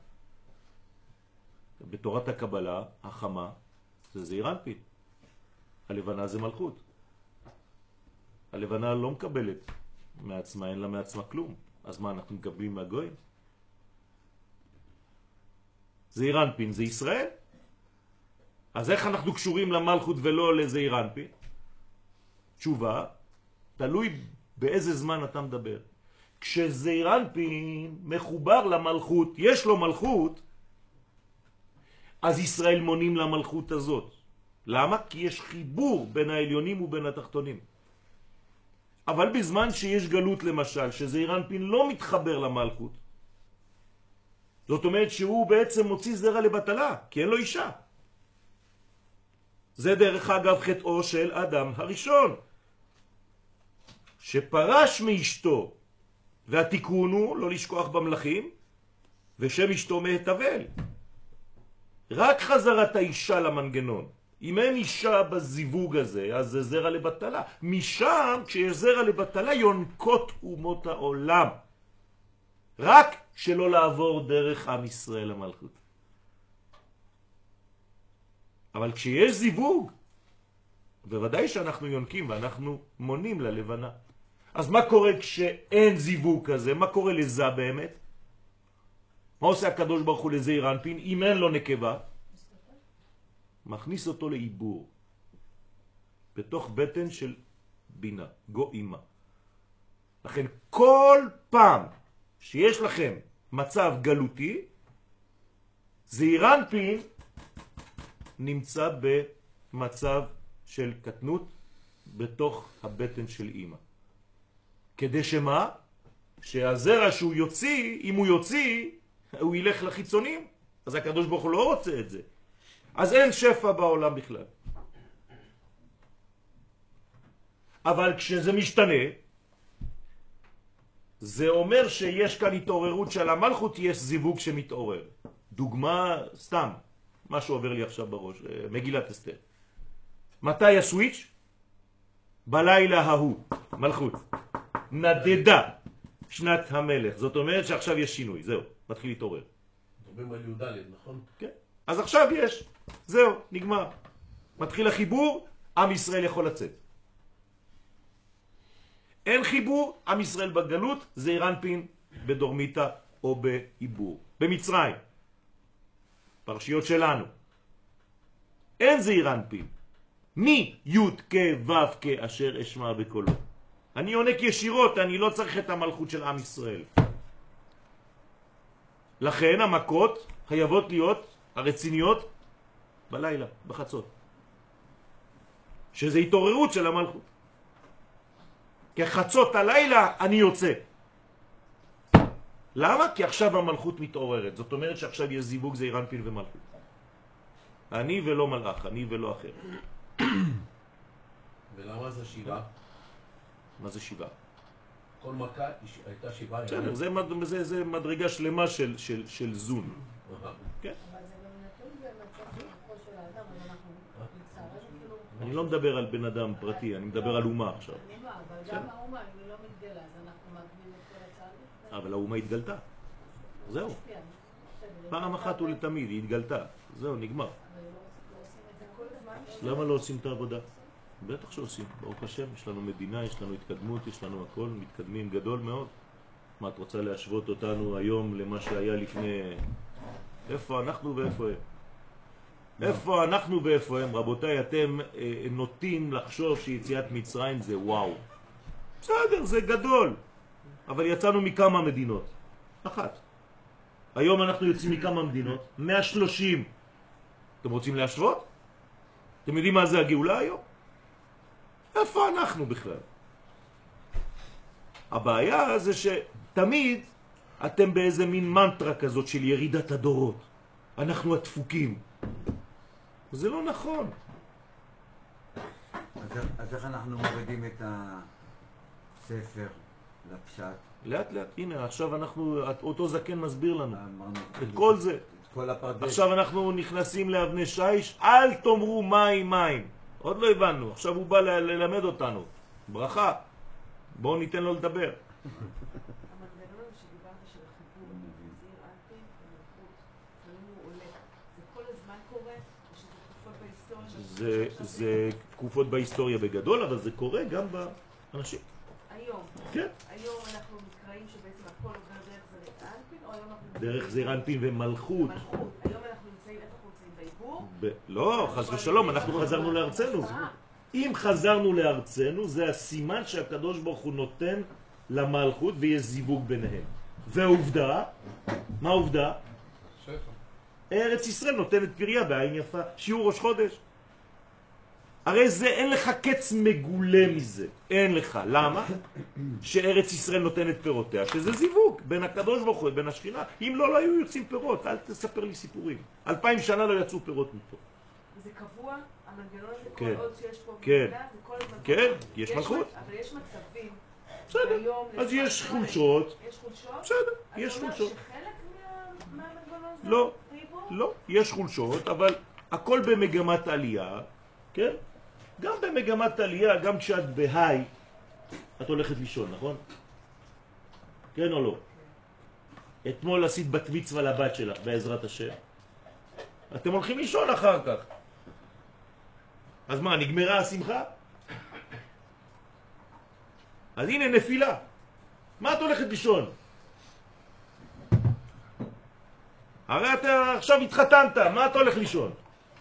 Speaker 1: בתורת הקבלה, החמה זה זעיר אנפין. הלבנה זה מלכות. הלבנה לא מקבלת מעצמה, אין לה מעצמה כלום. אז מה אנחנו מקבלים מהגויים? זעיר אנפין זה ישראל. אז איך אנחנו קשורים למלכות ולא לזעיר אנפין? תשובה, תלוי באיזה זמן אתה מדבר. כשזעיר אנפין מחובר למלכות, יש לו מלכות, אז ישראל מונים למלכות הזאת. למה? כי יש חיבור בין העליונים ובין התחתונים. אבל בזמן שיש גלות למשל, שזעיר אנפין לא מתחבר למלכות, זאת אומרת שהוא בעצם מוציא זרע לבטלה, כי אין לו אישה. זה דרך אגב חטאו של אדם הראשון, שפרש מאשתו, והתיקון הוא לא לשכוח במלכים, ושם אשתו מהתבל. רק חזרת האישה למנגנון. אם אין אישה בזיווג הזה, אז זה זרע לבטלה. משם, כשיש זרע לבטלה, יונקות אומות העולם. רק שלא לעבור דרך עם ישראל למלכות. אבל כשיש זיווג, בוודאי שאנחנו יונקים ואנחנו מונים ללבנה. אז מה קורה כשאין זיווג כזה? מה קורה לזה באמת? מה עושה הקדוש ברוך הוא לזעיר אנפין? אם אין לו נקבה, מכניס אותו לעיבור בתוך בטן של בינה, גאימה. לכן כל פעם שיש לכם מצב גלותי, זעיר אנפין נמצא במצב של קטנות בתוך הבטן של אמא. כדי שמה? שהזרע שהוא יוציא, אם הוא יוציא, הוא ילך לחיצונים. אז הקדוש ברוך הוא לא רוצה את זה. אז אין שפע בעולם בכלל. אבל כשזה משתנה, זה אומר שיש כאן התעוררות של המלכות, יש זיווג שמתעורר. דוגמה, סתם, מה שעובר לי עכשיו בראש, מגילת אסתר. מתי הסוויץ'? בלילה ההוא, מלכות. נדדה שנת המלך. זאת אומרת שעכשיו יש שינוי, זהו, מתחיל להתעורר.
Speaker 3: מדברים על י"ד, נכון?
Speaker 1: כן. אז עכשיו יש, זהו, נגמר. מתחיל החיבור, עם ישראל יכול לצאת. אין חיבור, עם ישראל בגלות, זעיר אנפין בדורמיתא או בעיבור. במצרים, פרשיות שלנו, אין זעיר אנפין. מי י' כ' ו' כ' אשר אשמע בקולו. אני עונק ישירות, אני לא צריך את המלכות של עם ישראל. לכן המכות חייבות להיות הרציניות בלילה, בחצות. שזה התעוררות של המלכות. כחצות הלילה אני יוצא. למה? כי עכשיו המלכות מתעוררת. זאת אומרת שעכשיו יש זיווג זעיר אנפין ומלכות. אני ולא מלאך, אני ולא אחר.
Speaker 3: ולמה זה 7?
Speaker 1: מה זה 7?
Speaker 3: כל מכה הייתה 7
Speaker 1: בסדר, זה מדרגה שלמה של זון. כן.
Speaker 5: אבל זה גם נתון במצב של רוחו של האדם, אז אנחנו לצערנו כאילו...
Speaker 1: אני לא מדבר על בן אדם פרטי, אני מדבר על אומה עכשיו.
Speaker 5: אומה, אבל גם האומה, אם היא לא מתגלה, אז אנחנו מעכבים את כל התהליך.
Speaker 1: אבל האומה התגלתה. זהו. פעם אחת ולתמיד היא התגלתה. זהו, נגמר.
Speaker 5: אבל לא עושים את זה כל הזמן.
Speaker 1: למה לא עושים את העבודה? בטח שעושים, ברוך השם, יש לנו מדינה, יש לנו התקדמות, יש לנו הכל, מתקדמים גדול מאוד. מה, את רוצה להשוות אותנו היום למה שהיה לפני... איפה אנחנו ואיפה הם? איפה אנחנו ואיפה הם? רבותיי, אתם נוטים לחשוב שיציאת מצרים זה וואו. בסדר, זה גדול. אבל יצאנו מכמה מדינות. אחת. היום אנחנו יוצאים מכמה מדינות? 130. אתם רוצים להשוות? אתם יודעים מה זה הגאולה היום? איפה אנחנו בכלל? הבעיה זה שתמיד אתם באיזה מין מנטרה כזאת של ירידת הדורות. אנחנו הדפוקים. זה לא נכון.
Speaker 2: אז איך אנחנו מורידים את הספר לפשט?
Speaker 1: לאט לאט, הנה עכשיו אנחנו, אותו זקן מסביר לנו
Speaker 2: אמרנו,
Speaker 1: את כל זה.
Speaker 2: את כל הפרדס.
Speaker 1: עכשיו אנחנו נכנסים לאבני שיש, אל תאמרו מים מים. עוד לא הבנו, עכשיו הוא בא ללמד אותנו. ברכה, בואו ניתן לו לדבר.
Speaker 6: המנגנון שדיברת של החיבור, זעיר אנפין ומלכות, לפעמים הוא עולה. זה כל הזמן קורה, או שזה תקופות בהיסטוריה?
Speaker 1: זה תקופות בהיסטוריה בגדול, אבל זה קורה גם באנשים.
Speaker 6: היום.
Speaker 1: כן.
Speaker 6: היום אנחנו נקראים שבעצם הכל עובר דרך זעיר אנפין, או היום אנחנו...
Speaker 1: דרך זעיר אנפין ומלכות.
Speaker 6: מלכות. היום אנחנו נמצאים, איפה אנחנו נמצאים? בעיבור?
Speaker 1: לא, חס ושלום, אנחנו חזרנו לארצנו. אם חזרנו לארצנו, זה הסימן שהקדוש ברוך הוא נותן למלכות ויש זיווג ביניהם. ועובדה, מה עובדה?
Speaker 4: שפע.
Speaker 1: ארץ ישראל נותנת פריה בעין יפה, שיעור ראש חודש. הרי זה אין לך קץ מגולה מזה, אין לך. למה? שארץ ישראל נותנת פירותיה, שזה זיווג בין הקדוש ברוך הוא, בין השכינה. אם לא, לא היו יוצאים פירות, אל תספר לי סיפורים. 2000 שנה לא יצאו פירות מפה.
Speaker 6: זה קבוע, המנגנון הזה,
Speaker 1: כן.
Speaker 6: כל עוד שיש פה
Speaker 1: כן.
Speaker 6: מדינה, זה כל הזמן
Speaker 1: כן,
Speaker 6: קבוע.
Speaker 1: יש מלכות.
Speaker 6: אבל יש מצבים,
Speaker 1: בסדר,
Speaker 6: ביום,
Speaker 1: אז
Speaker 6: למשל,
Speaker 1: יש חולשות.
Speaker 6: יש חולשות?
Speaker 1: בסדר,
Speaker 6: אז
Speaker 1: יש
Speaker 6: זה אומר
Speaker 1: חולשות.
Speaker 6: שחלק מהמנגנון זה
Speaker 1: לא,
Speaker 6: חיבור?
Speaker 1: לא, יש חולשות, אבל הכל במגמת עלייה, כן? גם במגמת עלייה, גם כשאת בהיי, את הולכת לישון, נכון? כן או לא? אתמול עשית בת מצווה לבת שלך, בעזרת השם. אתם הולכים לישון אחר כך. אז מה, נגמרה השמחה? אז הנה נפילה. מה את הולכת לישון? הרי אתה עכשיו התחתנת, מה אתה הולך לישון?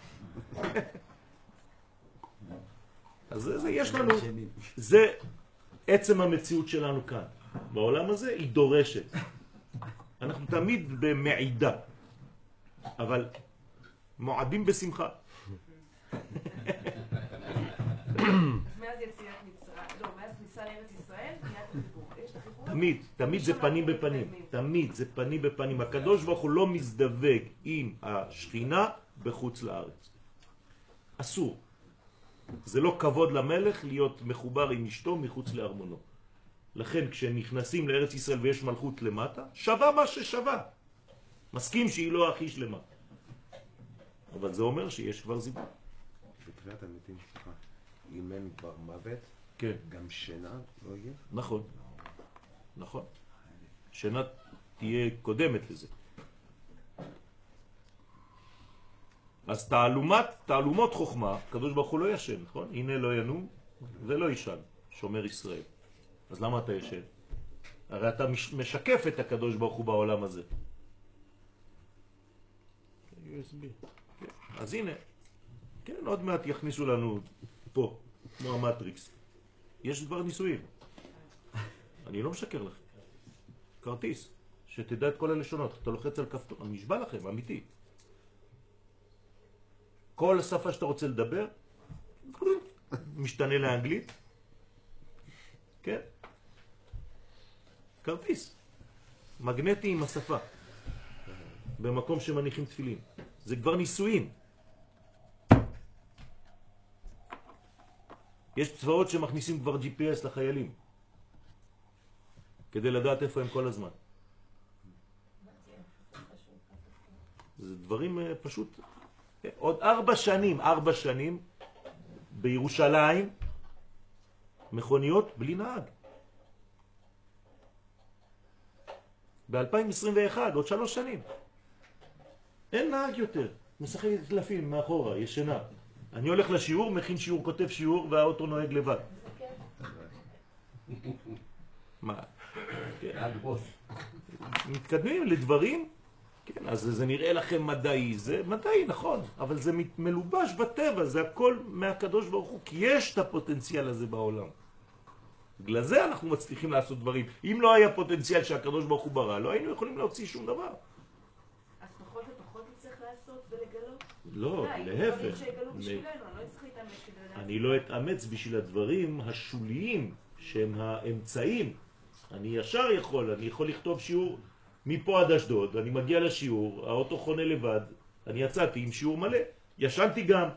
Speaker 1: אז זה יש לנו, זה עצם המציאות שלנו כאן. בעולם הזה היא דורשת. אנחנו תמיד במעידה, אבל מועדים בשמחה.
Speaker 6: מאז יציאת מצרים, לא, מאז כניסה לארץ ישראל, מיד החיבור. יש את החיבור?
Speaker 1: תמיד, תמיד זה פנים בפנים. תמיד זה פנים בפנים. הקדוש ברוך הוא לא מזדווג עם השכינה בחוץ לארץ. אסור. זה לא כבוד למלך להיות מחובר עם אשתו מחוץ לארמונו. לכן כשנכנסים לארץ ישראל ויש מלכות למטה, שווה מה ששווה. מסכים שהיא לא הכי שלמה. אבל זה אומר שיש כבר זיווג.
Speaker 7: בתחילת המתים שלך, אם אין כבר מוות,
Speaker 1: כן.
Speaker 7: גם שינה לא יהיה?
Speaker 1: נכון. נכון. שינה תהיה קודמת לזה. אז תעלומות חוכמה, הקדוש ברוך הוא לא ישן, נכון? הנה לא ינום ולא ישן, שומר ישראל. אז למה אתה ישן? הרי אתה משקף את הקדוש ברוך הוא בעולם הזה. USB. כן. אז הנה, כן, עוד מעט יכניסו לנו פה, כמו המטריקס. יש דבר ניסויים. אני לא משקר לכם. כרטיס, שתדע את כל הלשונות. אתה לוחץ על כפתור, אני נשבע לכם, אמיתי. כל השפה שאתה רוצה לדבר, משתנה לאנגלית. כן? כרטיס. מגנטי עם השפה. במקום שמניחים תפילין. זה כבר ניסויים. יש צבאות שמכניסים כבר GPS לחיילים. כדי לדעת איפה הם כל הזמן. זה דברים פשוט. עוד 4 שנים בירושלים מכוניות בלי נהג. ב-2021, עוד 3 שנים. אין נהג יותר. משחק קלפים מאחורה, ישנה. אני הולך לשיעור, מכין שיעור, כותב שיעור, והאוטו נוהג לבד. מה? מתקדמים לדברים, כן, אז זה נראה לכם מדעי, זה מדעי, נכון, אבל זה מלובש בטבע, זה הכל מהקדוש ברוך הוא, כי יש את הפוטנציאל הזה בעולם. בגלל זה אנחנו מצליחים לעשות דברים. אם לא היה פוטנציאל שהקדוש ברוך הוא ברא, לא היינו יכולים להוציא שום דבר.
Speaker 6: אז פחות ופחות נצטרך לעשות ולגלות?
Speaker 1: לא, להפך. אני לא אתאמץ בשביל הדברים השוליים שהם האמצעים. אני ישר יכול, אני יכול לכתוב שיעור מפה עד אשדוד, אני מגיע לשיעור, האוטו חונה לבד, אני יצאתי עם שיעור מלא, ישנתי גם.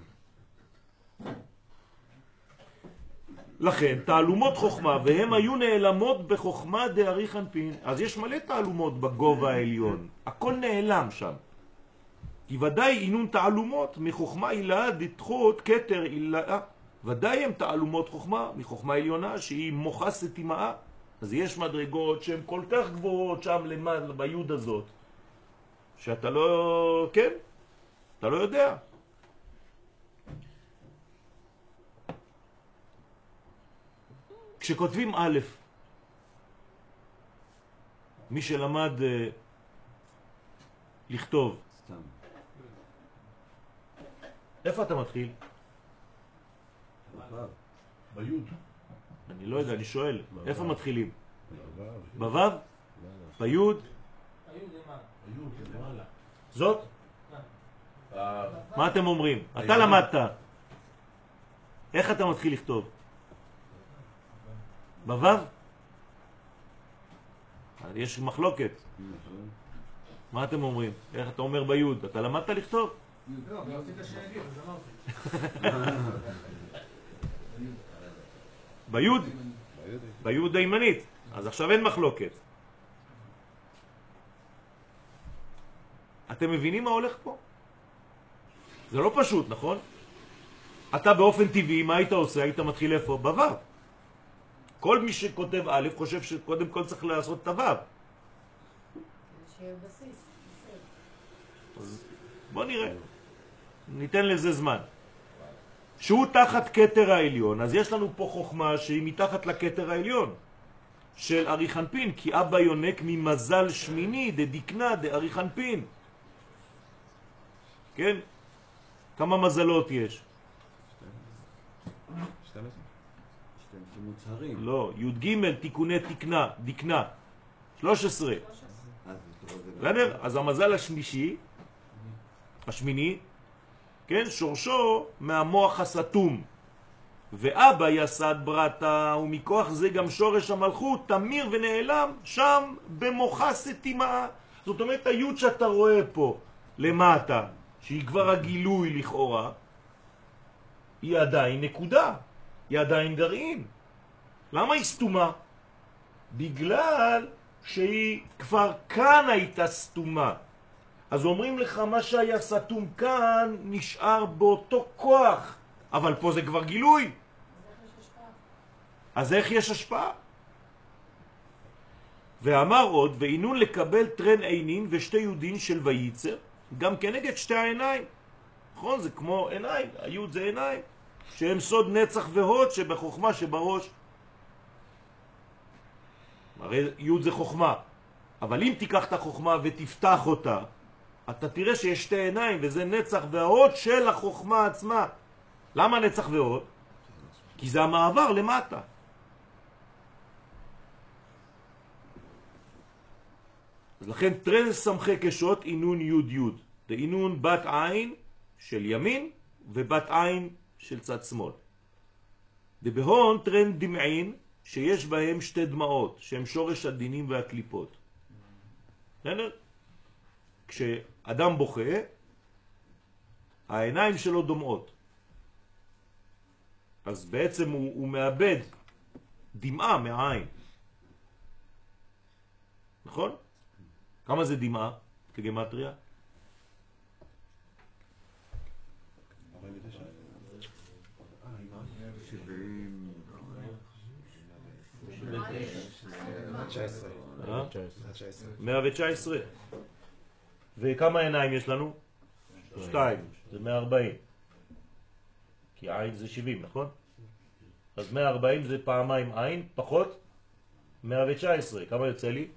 Speaker 1: לכן, תעלומות חוכמה, והם היו נעלמות בחוכמה דארי חנפין. אז יש מלא תעלומות בגובה העליון, הכל נעלם שם. כי ודאי אינון תעלומות מחוכמה עילאה דתחות כתר עילאה. ודאי הם תעלומות חוכמה מחוכמה עליונה שהיא מוחסת תימאה. אז יש מדרגות שהן כל כך גבוהות שם למעלה ביוד הזאת, שאתה לא, כן, אתה לא יודע. כשכותבים א', מי שלמד לכתוב,
Speaker 2: סתם.
Speaker 1: איפה אתה מתחיל?
Speaker 3: ביוד.
Speaker 1: אני לא יודע, אני שואל, איפה מתחילים? בוו? ביוד?
Speaker 3: ביוד, למעלה.
Speaker 1: זאת? מה אתם אומרים? אתה למדת. איך אתה מתחיל לכתוב? בוו? יש מחלוקת. מה אתם אומרים? איך אתה אומר ביוד? אתה למדת לכתוב?
Speaker 4: לא, אבל רצית שאני אז אמרתי.
Speaker 1: ביוד? ביוד הימנית. אז עכשיו אין מחלוקת. אתם מבינים מה הולך פה? זה לא פשוט, נכון? אתה באופן טבעי, מה היית עושה? היית מתחיל איפה? בוו. כל מי שכותב א' חושב שקודם כל צריך לעשות את הוו.
Speaker 5: שיהיה בסיס.
Speaker 1: אז בוא נראה. ניתן לזה זמן. שהוא תחת כתר העליון, אז יש לנו פה חוכמה שהיא מתחת לכתר העליון של ארי חנפין, כי אבא יונק ממזל שמיני דדקנה דארי חנפין. כן? כמה מזלות יש?
Speaker 2: 12 מוצהרים.
Speaker 1: לא, י' ג' תיקוני תקנה, דקנה. 13. בסדר? אז המזל השמיני, כן, שורשו מהמוח הסתום. ואבא יסד ברטה, ומכוח זה גם שורש המלכות, תמיר ונעלם שם במוחה סתימה. זאת אומרת, היוד שאתה רואה פה למטה, שהיא כבר הגילוי לכאורה, היא עדיין נקודה, היא עדיין גרעין. למה היא סתומה? בגלל שהיא כבר כאן הייתה סתומה. אז אומרים לך מה שהיה סתום כאן נשאר באותו כוח, אבל פה זה כבר גילוי. אז איך יש השפעה? ואמר עוד, ואינון לקבל טרן עינין ושתי יודין של וייצר, גם כנגד שתי העיניים. נכון? זה כמו עיניים, היוד זה עיניים, שהם סוד נצח והוד שבחוכמה שבראש. הרי י' זה חוכמה. אבל אם תיקח את החוכמה ותפתח אותה, אתה תראה שיש שתי עיניים, וזה נצח והאות של החוכמה עצמה. למה נצח והאות? כי זה המעבר למטה. אז לכן טרן סמכי קשות עינון י' י'. זה עינון בת עין של ימין ובת עין של צד שמאל. ובהון טרן דמעין שיש בהם שתי דמעות, שהם שורש הדינים והקליפות. בסדר? כשאדם בוכה, העיניים שלו דומעות. אז בעצם הוא מאבד דמעה מהעין. נכון? כמה זה דמעה כגמטריה? 119. וכמה עיניים יש לנו? 2. זה 140. כי עין זה 70, נכון? אז 140 זה פעמיים עין, פחות 119. כמה יוצא לי?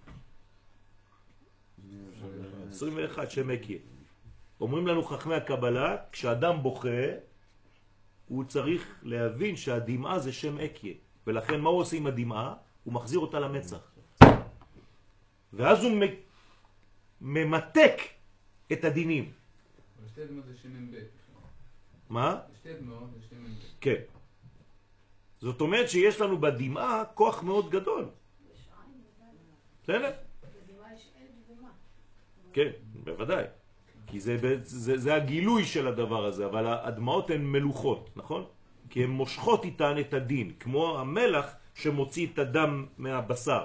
Speaker 1: 21 שם אקיה. אומרים לנו חכמי הקבלה, כשאדם בוכה, הוא צריך להבין שהדמעה זה שם אקיה. ולכן מה הוא עושה עם הדמעה? הוא מחזיר אותה למצח. ואז הוא ממתק את הדינים.
Speaker 4: שתי דמעות זה שמן ב'.
Speaker 1: מה?
Speaker 4: שתי דמעות זה שמן ב'.
Speaker 1: כן. זאת אומרת שיש לנו בדמעה כוח מאוד גדול. בסדר?
Speaker 5: בדמעה יש עד ומה.
Speaker 1: כן, בוודאי. כי זה הגילוי של הדבר הזה, אבל הדמעות הן מלוכות, נכון? כי הן מושכות איתן את הדין, כמו המלח שמוציא את הדם מהבשר.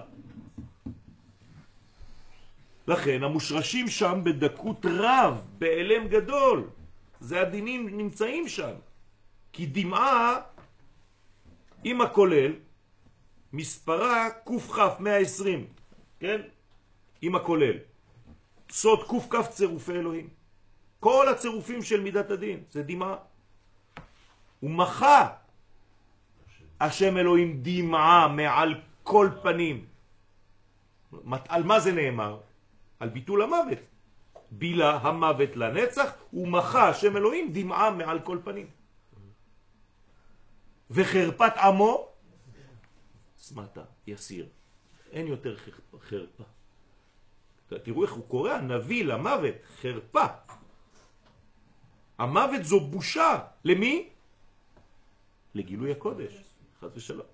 Speaker 1: לכן המושרשים שם בדקות רב, באלם גדול. זה הדינים נמצאים שם. כי דמעה עם הכולל, מספרה קוף 120, כן? עם הכולל. סוד קוף צירופי אלוהים. כל הצירופים של מידת הדין, זה דמעה. ומחה השם אלוהים דמעה מעל כל פנים. על מה זה נאמר? על ביטול המוות. בילה המוות לנצח, ומחה השם אלוהים דמעה מעל כל פנים. וחרפת עמו סמטה, יסיר. אין יותר חרפה. תראו איך הוא קורא, הנביא למוות, חרפה. המוות זו בושה. למי? לגילוי הקודש. חס ושלום.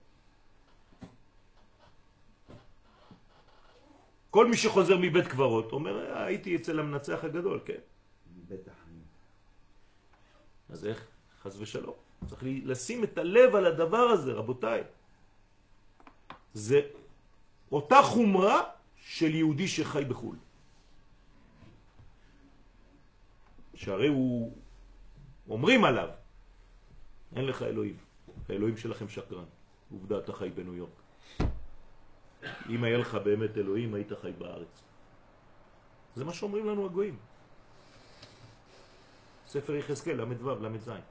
Speaker 1: כל מי שחוזר מבית קברות אומר, הייתי אצל המנצח הגדול, כן?
Speaker 2: מבית החיים.
Speaker 1: אז איך? חס ושלום. צריך לשים את הלב על הדבר הזה, רבותיי. זה אותה חומרה של יהודי שחי בחול. שהרי הוא אומרים עליו, אין לך אלוהים. האלוהים שלכם שקרן. עובדה, אתה חי בניו יורק. אם היה לך באמת אלוהים, היית חי בארץ. זה מה שאומרים לנו הגויים. ספר יחזקאל, למדו, למד זין.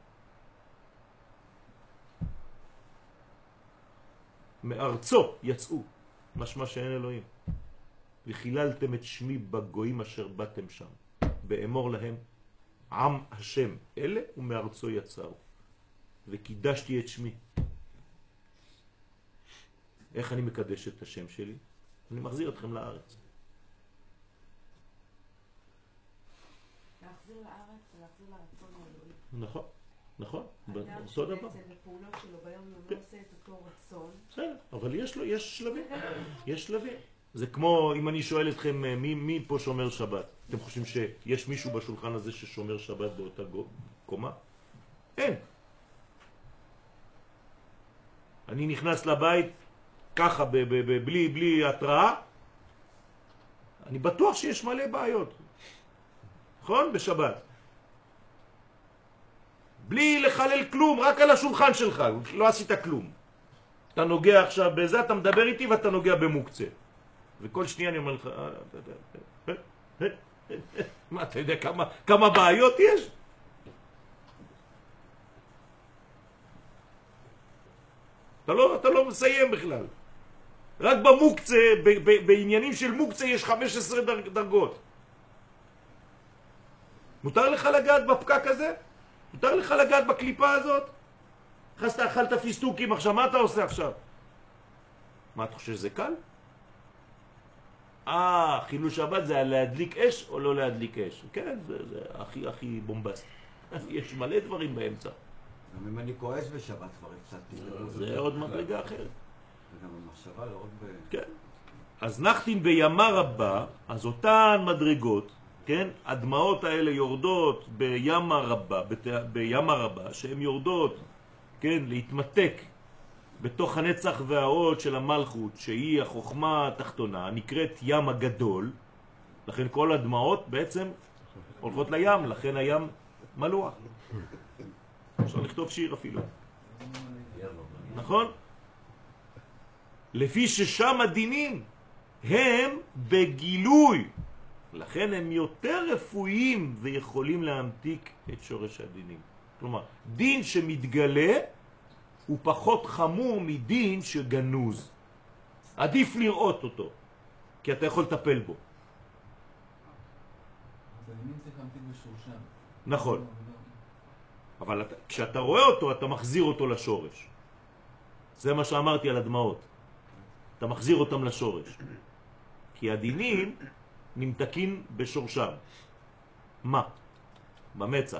Speaker 1: מארצו יצאו, משמע שאין אלוהים. וחיללתם את שמי בגויים אשר באתם שם. באמור להם, עם השם אלה ומארצו יצאו. וקידשתי את שמי. איך אני מקדש את השם שלי? אני מחזיר אתכם לארץ.
Speaker 6: להחזיר לארץ ולהחזיר לרצון האלוהי.
Speaker 1: נכון, נכון,
Speaker 6: אדם
Speaker 1: אותו דבר.
Speaker 6: שבעצם בפעולות שלו ביום יום לא עושה את אותו רצון.
Speaker 1: בסדר, אבל יש שלבים. יש שלבים. זה כמו אם אני שואל אתכם מי פה שומר שבת. אתם חושבים שיש מישהו בשולחן הזה ששומר שבת באותה קומה? אין. אני נכנס לבית ככה בלי התראה, אני בטוח שיש מלא בעיות. נכון? בשבת. בלי לחלל כלום, רק על השולחן שלך, לא עשית כלום. אתה נוגע עכשיו בזה, אתה מדבר איתי ואתה נוגע במוקצה. וכל שנייה אני אומר לך, מה, אתה יודע כמה בעיות יש? אתה לא מסיים בכלל. רק במוקצה, בעניינים של מוקצה יש 15 דרגות. מותר לך לגעת בפקק הזה? מותר לך לגעת בקליפה הזאת? אחרי שאתה אכלת פיסטוקים, עכשיו מה אתה עושה עכשיו? מה אתה חושב שזה קל? חילול שבת זה להדליק אש או לא להדליק אש? כן, זה הכי בומבסט. יש מלא דברים באמצע.
Speaker 2: גם אם אני כועס בשבת כבר הפסדתי.
Speaker 1: זה עוד מדרגה אחרת.
Speaker 2: וגם במחשבה לא רק
Speaker 1: כן. אז נחתין בימה רבה, אז אותן מדרגות, כן? הדמעות האלה יורדות בימה רבה, שהן יורדות, כן? להתמתק בתוך הנצח והעוד של המלכות, שהיא החוכמה התחתונה, נקראת ים הגדול. לכן כל הדמעות בעצם הולכות לים, לכן הים מלוח. אפשר לכתוב שיר אפילו. נכון? לפי ששם הדינים הם בגילוי, לכן הם יותר רפואיים ויכולים להמתיק את שורש הדינים. כלומר, דין שמתגלה הוא פחות חמור מדין שגנוז. עדיף לראות אותו, כי אתה יכול לטפל בו.
Speaker 4: אז הדינים צריך להמתיק בשורשם.
Speaker 1: נכון. אבל כשאתה רואה אותו, אתה מחזיר אותו לשורש. זה מה שאמרתי על הדמעות. אתה מחזיר אותם לשורש. כי הדינים נמתקים בשורשם. מה? במצח.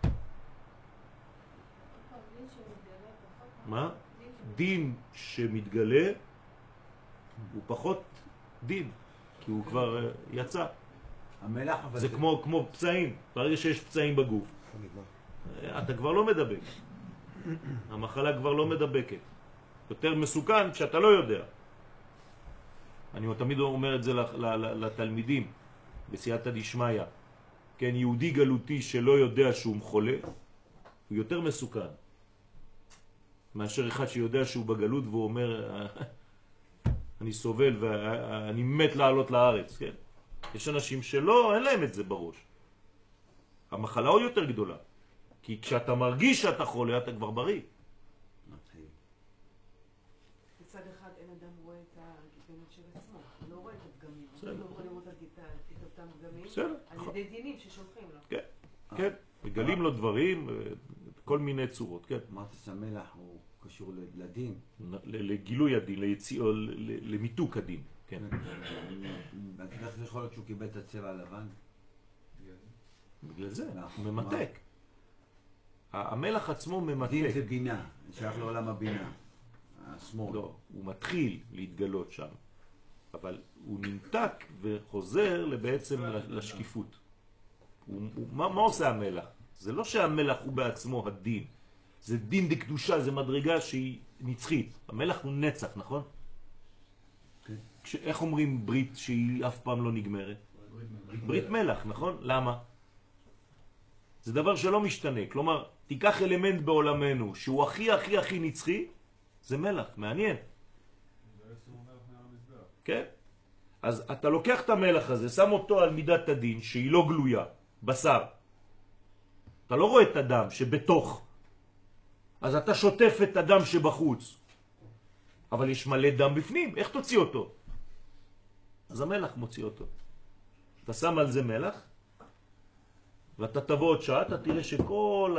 Speaker 1: מה? דין שמתגלה הוא פחות דין, כי הוא כבר יצא.
Speaker 2: המלח אבל
Speaker 1: זה כמו פצעים. ברגע שיש פצעים בגוף, אתה כבר לא מדבק. המחלה כבר לא מדבקת. יותר מסוכן כשאתה לא יודע. אני תמיד אומר את זה לתלמידים בסייעתא דשמיא. כן, יהודי גלותי שלא יודע שהוא חולה, הוא יותר מסוכן מאשר אחד שיודע שהוא בגלות והוא אומר אני סובל ואני מת לעלות לארץ. כן? יש אנשים שלא, אין להם את זה בראש. המחלה היא יותר גדולה. כי כשאתה מרגיש שאתה חולה, אתה כבר בריא.
Speaker 6: בצד אחד אין אדם רואה את הגיבנת של עצמו, הוא לא רואה את הפגמים, הוא לא יכול לראות את אותם פגמים על ידי דינים ששולחים לו.
Speaker 1: כן, כן, מגלים לו דברים, כל מיני צורות, כן.
Speaker 2: אמרת שהמלח הוא קשור לדין.
Speaker 1: לגילוי הדין, למיתוק הדין, כן.
Speaker 2: איך יכול להיות שהוא קיבל את הצבע הלבן?
Speaker 1: בגלל זה, הוא ממתק. המלח עצמו ממתק.
Speaker 2: דין זה בינה, שייך לעולם הבינה. השמאל.
Speaker 1: לא, הוא מתחיל להתגלות שם, אבל הוא נמתק וחוזר בעצם לשקיפות. מה עושה המלח? זה לא שהמלח הוא בעצמו הדין, זה דין דקדושה, זה מדרגה שהיא נצחית. המלח הוא נצח, נכון? איך אומרים ברית שהיא אף פעם לא נגמרת? ברית מלח, נכון? למה? זה דבר שלא משתנה. כלומר, תיקח אלמנט בעולמנו שהוא הכי הכי הכי נצחי, זה מלח, מעניין. כן? אז אתה לוקח את המלח הזה, שם אותו על מידת הדין שהיא לא גלויה, בשר. אתה לא רואה את הדם שבתוך. אז אתה שוטף את הדם שבחוץ. אבל יש מלא דם בפנים, איך תוציא אותו? אז המלח מוציא אותו. אתה שם על זה מלח, ואתה תבוא עוד שעה, אתה תראה שכל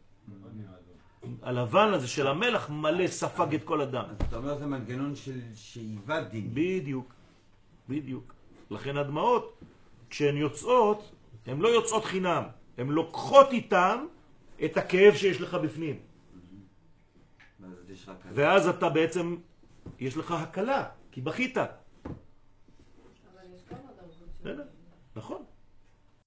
Speaker 1: הלבן הזה של המלח מלא ספג את כל הדם.
Speaker 2: אז אתה אומר זה מנגנון של שאיבת דין.
Speaker 1: בדיוק, בדיוק. לכן הדמעות, כשהן יוצאות, הן לא יוצאות חינם. הן לוקחות איתן את הכאב שיש לך בפנים. ואז אתה בעצם, יש לך הקלה, כי בכית.
Speaker 5: אבל יש כמה דרגות.
Speaker 1: נכון.